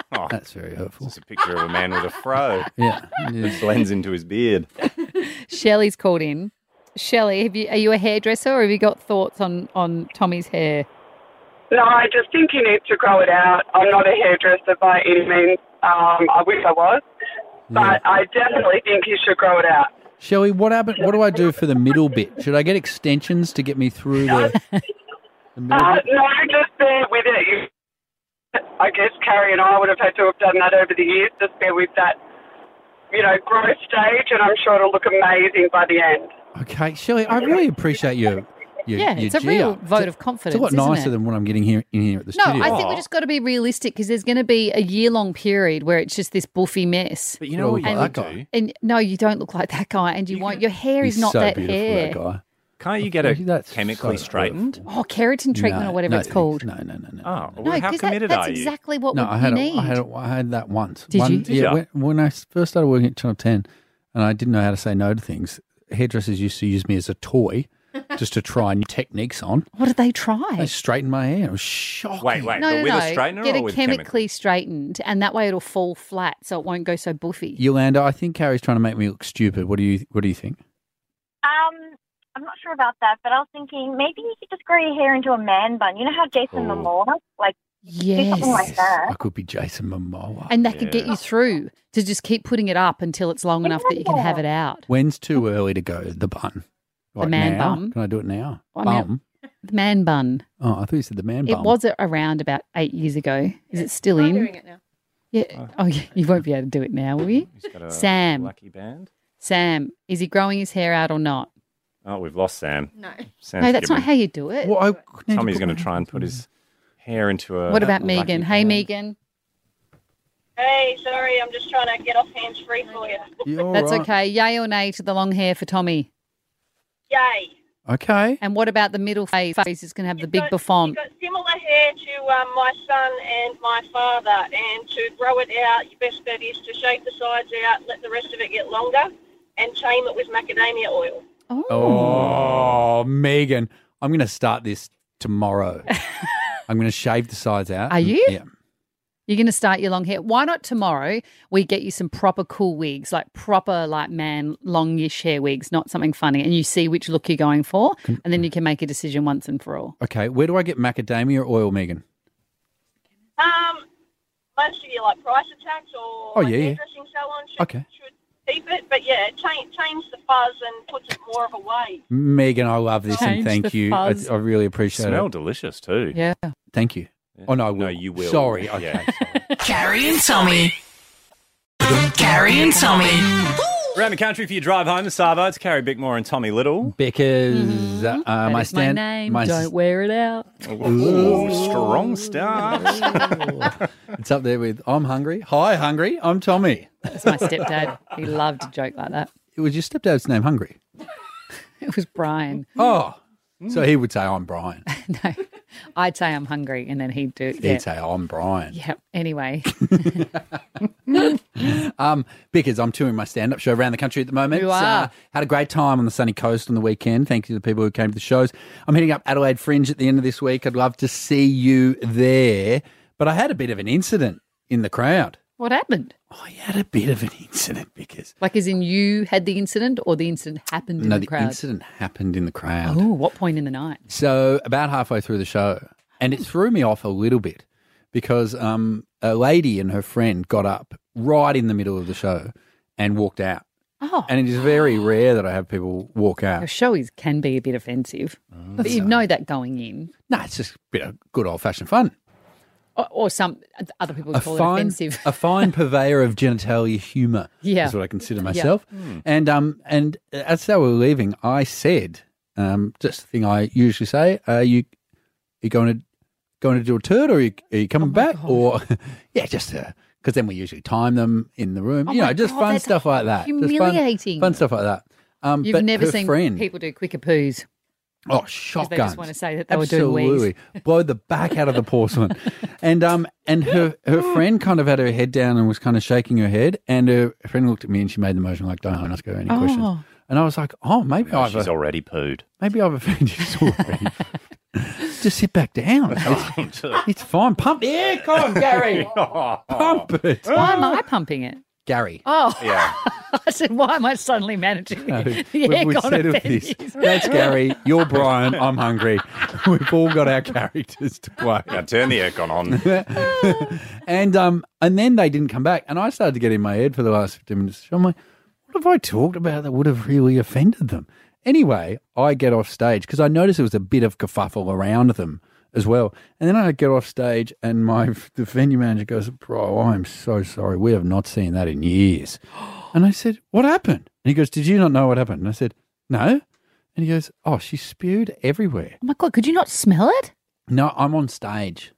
Oh, That's very hurtful. It's a picture of a man with a fro. Yeah. It blends into his beard. Shelley's called in. Shelley, have you, are you a hairdresser or have you got thoughts on, on Tommy's hair? No, I just think he needs to grow it out. I'm not a hairdresser by any means. Um, I wish I was. But I definitely think he should grow it out. Shelley, what happened? What do I do for the middle bit? Should I get extensions to get me through the, the middle Uh, bit? no, just bear with it. You, I guess Carrie and I would have had to have done that over the years. Just bear with that, you know, growth stage, and I'm sure it'll look amazing by the end. Okay, Shelley, I really appreciate your, your Yeah, your it's a gee real up. vote It's a- of confidence, It's a lot isn't nicer it? than what I'm getting here in here at the No, studio. I think we just got to be realistic because there's going to be a year-long period where it's just this buffy mess. But you know what you like could that do? guy. And no, you don't look like that guy, and you, want your hair is He's not so that beautiful, hair. that guy. Can't you get Oh, it that's chemically so straightened? Oh, keratin treatment No, or whatever no, it's called. No, no, no, no. Oh, well, No, how 'cause that- committed that's are you? exactly what No, we, I had you a, need. I had a, I had that once. Did One, you? Did yeah, ya? when, when I first started working at Channel ten, and I didn't know how to say no to things. Hairdressers used to use me as a toy, just to try new techniques on. What did they try? They straightened my hair. It was shocking. Wait, wait, no, but no, with no. a straightener Get or it with chemically chemical? straightened, and that way it'll fall flat, so it won't go so buffy. Yolanda, I think Carrie's trying to make me look stupid. What do you What do you think? Um, I'm not sure about that, but I was thinking maybe you could just grow your hair into a man bun. You know how Jason Oh. Momoa, like, Yes. do something like that. I could be Jason Momoa. And that could get you through to just keep putting it up until it's long enough that you can have it out. When's too early to go the bun? Like man now? bum. Can I do it now? I mean, bum. The man bun. Oh, I thought you said the man It bum. was around about eight years ago. Is it still in? doing it now. Yeah. Oh, yeah. You won't be able to do it now, will you? He's got a Sam. lucky band. Sam, is he growing his hair out or not? Oh, we've lost Sam. No. Sam's no, that's given- not how you do it. Well, I need to Tommy's put going my to try and put his hair into a. what about lucky Megan? Hey, band. Megan. Hey, sorry, I'm just trying to get off hands free for you. You're That's right. okay. Yay or nay to the long hair for Tommy? Yay. Okay. And what about the middle phase? Phase is going to have the big Got- buffon. You've got similar hair to um, my son and my father, and to grow it out, your best bet is to shave the sides out, let the rest of it get longer, and tame it with macadamia oil. Oh, Megan, I'm going to start this tomorrow. I'm going to shave the sides out. Are you? Yeah. You're going to start your long hair. Why not tomorrow we get you some proper cool wigs, like proper like man longish hair wigs, not something funny, and you see which look you're going for, and then you can make a decision once and for all. Okay, where do I get macadamia oil, Megan? Um, most of you like price attacks or Oh, like yeah, yeah. hairdressing salons should, Okay. should keep it, but yeah, it cha- change the fuzz and puts it more of a wave. Megan, I love this Change and thank the you. I, fuzz. I really appreciate Smell it. delicious too. Yeah. Thank you. Oh, no, I will. No, you will. Sorry. Yeah. Okay. Carrie and Tommy. Carrie and Tommy. Around the country for your drive home, the Savo. It's Carrie Bickmore and Tommy Little. Because uh, That my is my stand, name. my Don't wear it out. Ooh, strong start. it's up there with I'm hungry. Hi, hungry. I'm Tommy. That's my stepdad. He loved to joke like that. It was your stepdad's name, Hungry. It was Brian. Oh, so he would say I'm Brian. No, I'd say I'm hungry, and then he'd do. He'd Yeah. say I'm Brian. Yeah. Anyway, Um, because I'm touring my stand-up show around the country at the moment. You are. Uh, had a great time on the sunny coast on the weekend. Thank you to the people who came to the shows. I'm heading up Adelaide Fringe at the end of this week. I'd love to see you there. But I had a bit of an incident in the crowd. what happened? I had a bit of an incident because Like, as in you had the incident, or the incident happened in no, the the crowd? incident happened in the crowd. Oh, what point in the night? So about halfway through the show, and it threw me off a little bit because um, a lady and her friend got up right in the middle of the show and walked out. Oh, And it is very rare that I have people walk a out. show is can be a bit offensive, but you know that going in, No, it's just a bit of good old-fashioned fun. or, or some other people A call it fine, offensive. a fine purveyor of genitalia humour Yeah. is what I consider Yeah. myself. And um, and as they were leaving, I said, um, just the thing I usually say, are you, you going to going to do a turd, or are you, are you coming back? Or, yeah, just because then we usually time them in the room. Oh you my know, just God, fun that's stuff like that. Just fun- humiliating. Fun, stuff like that. Um, You've but never her seen friend, people do quicker poos. Oh, 'Cause shotguns! they just want to say that they were doing wees. Absolutely, blow the back out of the porcelain. and um, and her her friend kind of had her head down and was kind of shaking her head. And her friend looked at me and she made the motion like, "Don't ask her any Oh. questions." And I was like, "Oh, maybe No, I've she's uh, already pooed. maybe I've offended you already." just sit back down. It's, it's fine. Pump the air. Come on, Gary. Pump it. Why am I pumping it? Gary. Oh, Yeah. I said, why am I suddenly managing No, the we, we aircon settled offenders? this. That's Gary. You're Brian. I'm hungry. We've all got our characters to play. Now turn the aircon on. and um, and then they didn't come back, and I started to get in my head for the last fifteen minutes. I'm like, what have I talked about that would have really offended them? Anyway, I get off stage because I noticed there was a bit of kerfuffle around them as well. And then I get off stage, and my the venue manager goes, "Bro, I'm so sorry. We have not seen that in years." And I said, "What happened?" And he goes, "Did you not know what happened?" And I said, "No." And he goes, "Oh, she spewed everywhere." Oh my God, could you not smell it? No, I'm on stage.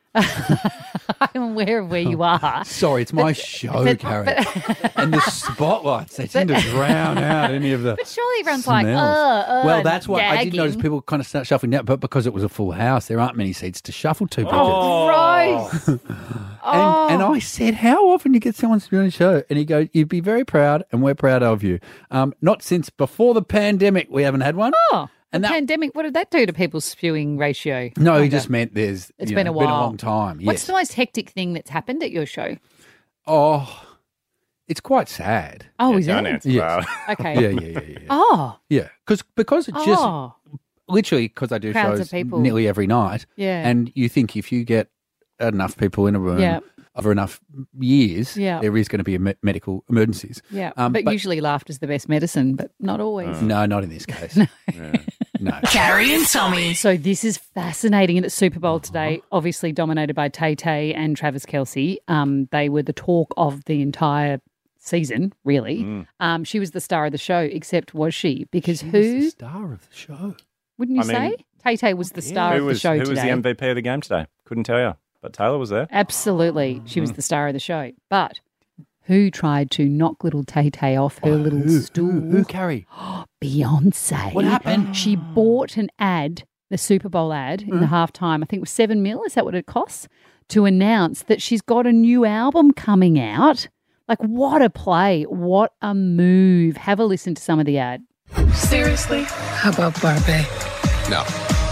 I'm aware of where you are. Sorry, it's my But- show, but- Carrie. but- And the spotlights, they tend to But- drown out any of the But surely everyone's like, smells. uh, uh, Well, that's why I did gagging. notice people kind of start shuffling down, but because it was a full house, there aren't many seats to shuffle to. Bridget. Oh, gross. And, Oh. and I said, how often do you get someone to do a show? And he goes, you'd be very proud, and we're proud of you. Um, not since before the pandemic, we haven't had one. Oh, And the that- pandemic, what did that do to people's spewing ratio? No, he Okay. just meant there's It's you been know, a while. been a long time. What's Yes. the most hectic thing that's happened at your show? Oh, it's quite sad. Oh, is don't it? answer Yes. that. Okay. Yeah, yeah, yeah, yeah. Oh, Yeah, because because it just oh, literally because I do Crowds shows of people. nearly every night. Yeah. and you think if you get enough people in a room Yeah. over enough years, Yeah. there is going to be a me- medical emergencies. yeah. Um, but, usually laughter's the best medicine, but not always. no, not in this case. No. Carrie and Tommy. So this is fascinating. And at Super Bowl today, obviously dominated by Tay Tay and Travis Kelce. Um, they were the talk of the entire season, really. Mm. Um, she was the star of the show, except was she? Because She was who, the star of the show? wouldn't you I mean- say? Tay Tay was the star Who of was the show who today. was the M V P of the game today? Couldn't tell you, but Taylor was there. Absolutely. She Mm. was the star of the show. But who tried to knock little Tay Tay off her little Who, stool? who, who Carrie? Beyonce. What happened? She bought an ad, the Super Bowl ad, in the halftime. I think it was seven mil. Is that what it costs? To announce that she's got a new album coming out. Like, what a play. What a move. Have a listen to some of the ad. Seriously? How about Barbie? No.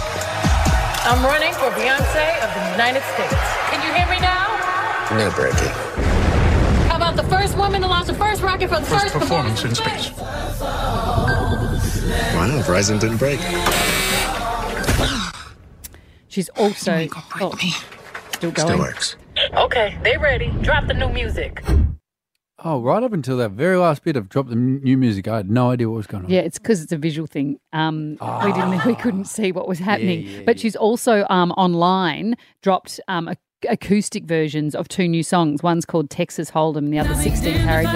I'm running for Beyonce of the United States. Can you hear me now? No breaking. How about the first woman to launch the first rocket for the first, First performance in space. Why not? Verizon didn't break. She's also oh, still going. Still works. Okay, they ready. Drop the new music. Oh, right up until that very last bit of drop the m- new music, I had no idea what was going on. Yeah, it's because it's a visual thing. Um, we didn't, we couldn't see what was happening. yeah, but she's also um, online dropped um, ac- acoustic versions of two new songs. One's called Texas Hold'em, and the other sixteen Carried.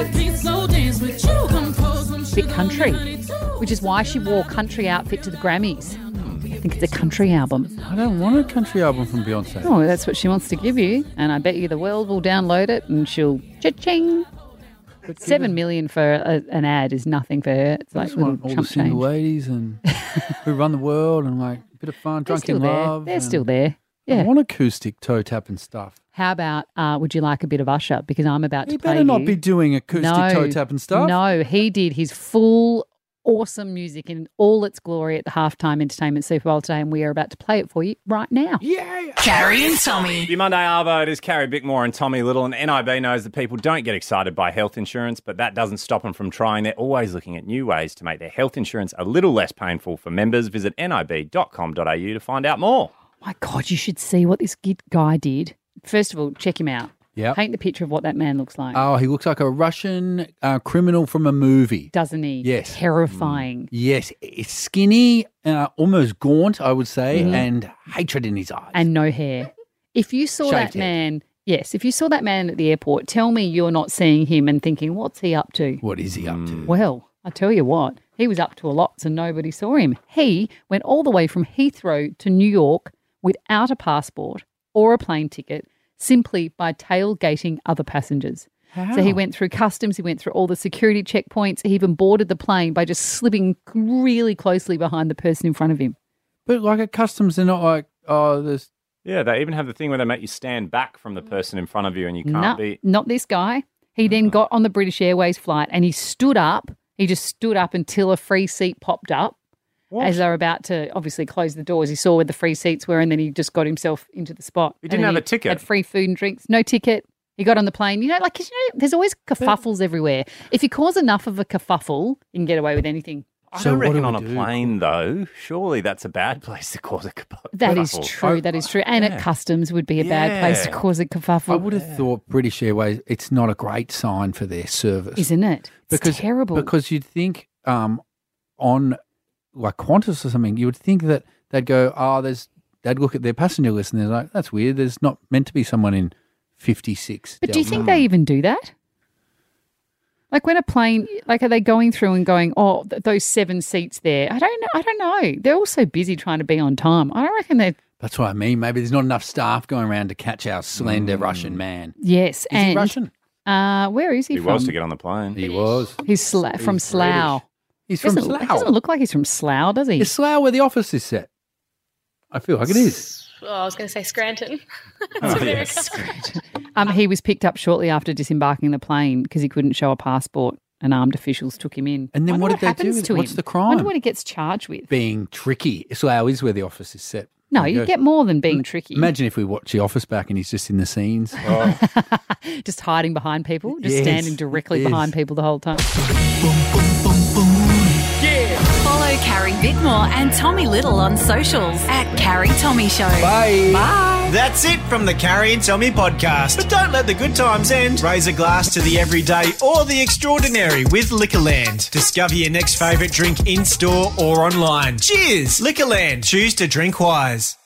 It's a bit country, which is why she wore country outfit to the Grammys. I think it's a country album. I don't want a country album from Beyonce. Oh, that's what she wants to give you, and I bet you the world will download it, and she'll cha-ching. Seven million for a, an ad is nothing for her. It's I like just little want all the chump single change. ladies and who run the world and like a bit of fun, They're drunk still in there. love. They're and- still there. I Yeah. want acoustic toe tapping stuff. How about uh, would you like a bit of Usher? Because I'm about He to play better not you. be doing acoustic no, toe tapping stuff. No, he did his full awesome music in all its glory at the halftime entertainment Super Bowl today, and we are about to play it for you right now. Yeah. Carrie and Tommy. Your Monday Arvo, it is Carrie Bickmore and Tommy Little, and N I B knows that people don't get excited by health insurance, but that doesn't stop them from trying. They're always looking at new ways to make their health insurance a little less painful for members. Visit nib dot com dot a u to find out more. My God, you should see what this git guy did. First of all, check him out. Yep. Paint the picture of what that man looks like. Oh, he looks like a Russian uh, criminal from a movie. Doesn't he? Yes. Terrifying. Yes, it's skinny, uh, almost gaunt, I would say, Mhm. and hatred in his eyes. And no hair. If you saw Shaved that man, yes, if you saw that man at the airport, tell me you're not seeing him and thinking, what's he up to? What is he up to? Well, I tell you what, he was up to a lot, so nobody saw him. He went all the way from Heathrow to New York without a passport or a plane ticket, simply by tailgating other passengers. How? So he went through customs, he went through all the security checkpoints, he even boarded the plane by just slipping really closely behind the person in front of him. But like at customs, they're not like, oh, there's... Yeah, they even have the thing where they make you stand back from the person in front of you and you can't No, be... not this guy. He then got on the British Airways flight and he stood up. He just stood up until a free seat popped up. as they were about to obviously close the doors. He saw where the free seats were, and then he just got himself into the spot. He didn't And have then a ticket. Had free food and drinks, no ticket. He got on the plane. You know, like, 'cause you know, there's always kerfuffles everywhere. If you cause enough of a kerfuffle, you can get away with anything. I So don't what reckon do on we a do? plane, though. Surely that's a bad place to cause a kerfuffle. That is true. That is true. And Yeah. at customs would be a bad place to Yeah. cause a kerfuffle. I would have thought British Airways, it's not a great sign for their service. Isn't it? It's because, terrible. Because you'd think um, on like Qantas or something, you would think that they'd go, oh, there's, they'd look at their passenger list and they're like, that's weird. There's not meant to be someone in fifty-six. But do you think they even do that? Like when a plane, like are they going through and going, oh, th- those seven seats there? I don't know. I don't know. They're all so busy trying to be on time. I don't reckon they. That's what I mean. Maybe there's not enough staff going around to catch our slender Russian man. Yes, Is and he Russian? Uh, where is he, He from? was to get on the plane. He was. He's Sla- from He's Slough. British. He's from doesn't, Slough. He doesn't look like he's from Slough, does he? Is Slough where the office is set? I feel like it is. Oh, I was going to say Scranton. Oh, That's yes. Um, he was picked up shortly after disembarking the plane because he couldn't show a passport, and armed officials took him in. And then Wonder what did they happens do? to What's him. the crime? Wonder what he gets charged with. Being tricky. Slough is where the office is set. No, There you go. get more than being tricky. Imagine if we watch The Office back and he's just in the scenes. Oh. Just hiding behind people, just Yes, standing directly yes. behind people the whole time. Follow Carrie Bickmore and Tommy Little on socials at Carrie Tommy Show. Bye. Bye. That's it from the Carrie and Tommy podcast. But don't let the good times end. Raise a glass to the everyday or the extraordinary with Liquorland. Discover your next favourite drink in store or online. Cheers! Liquorland. Choose to drink wise.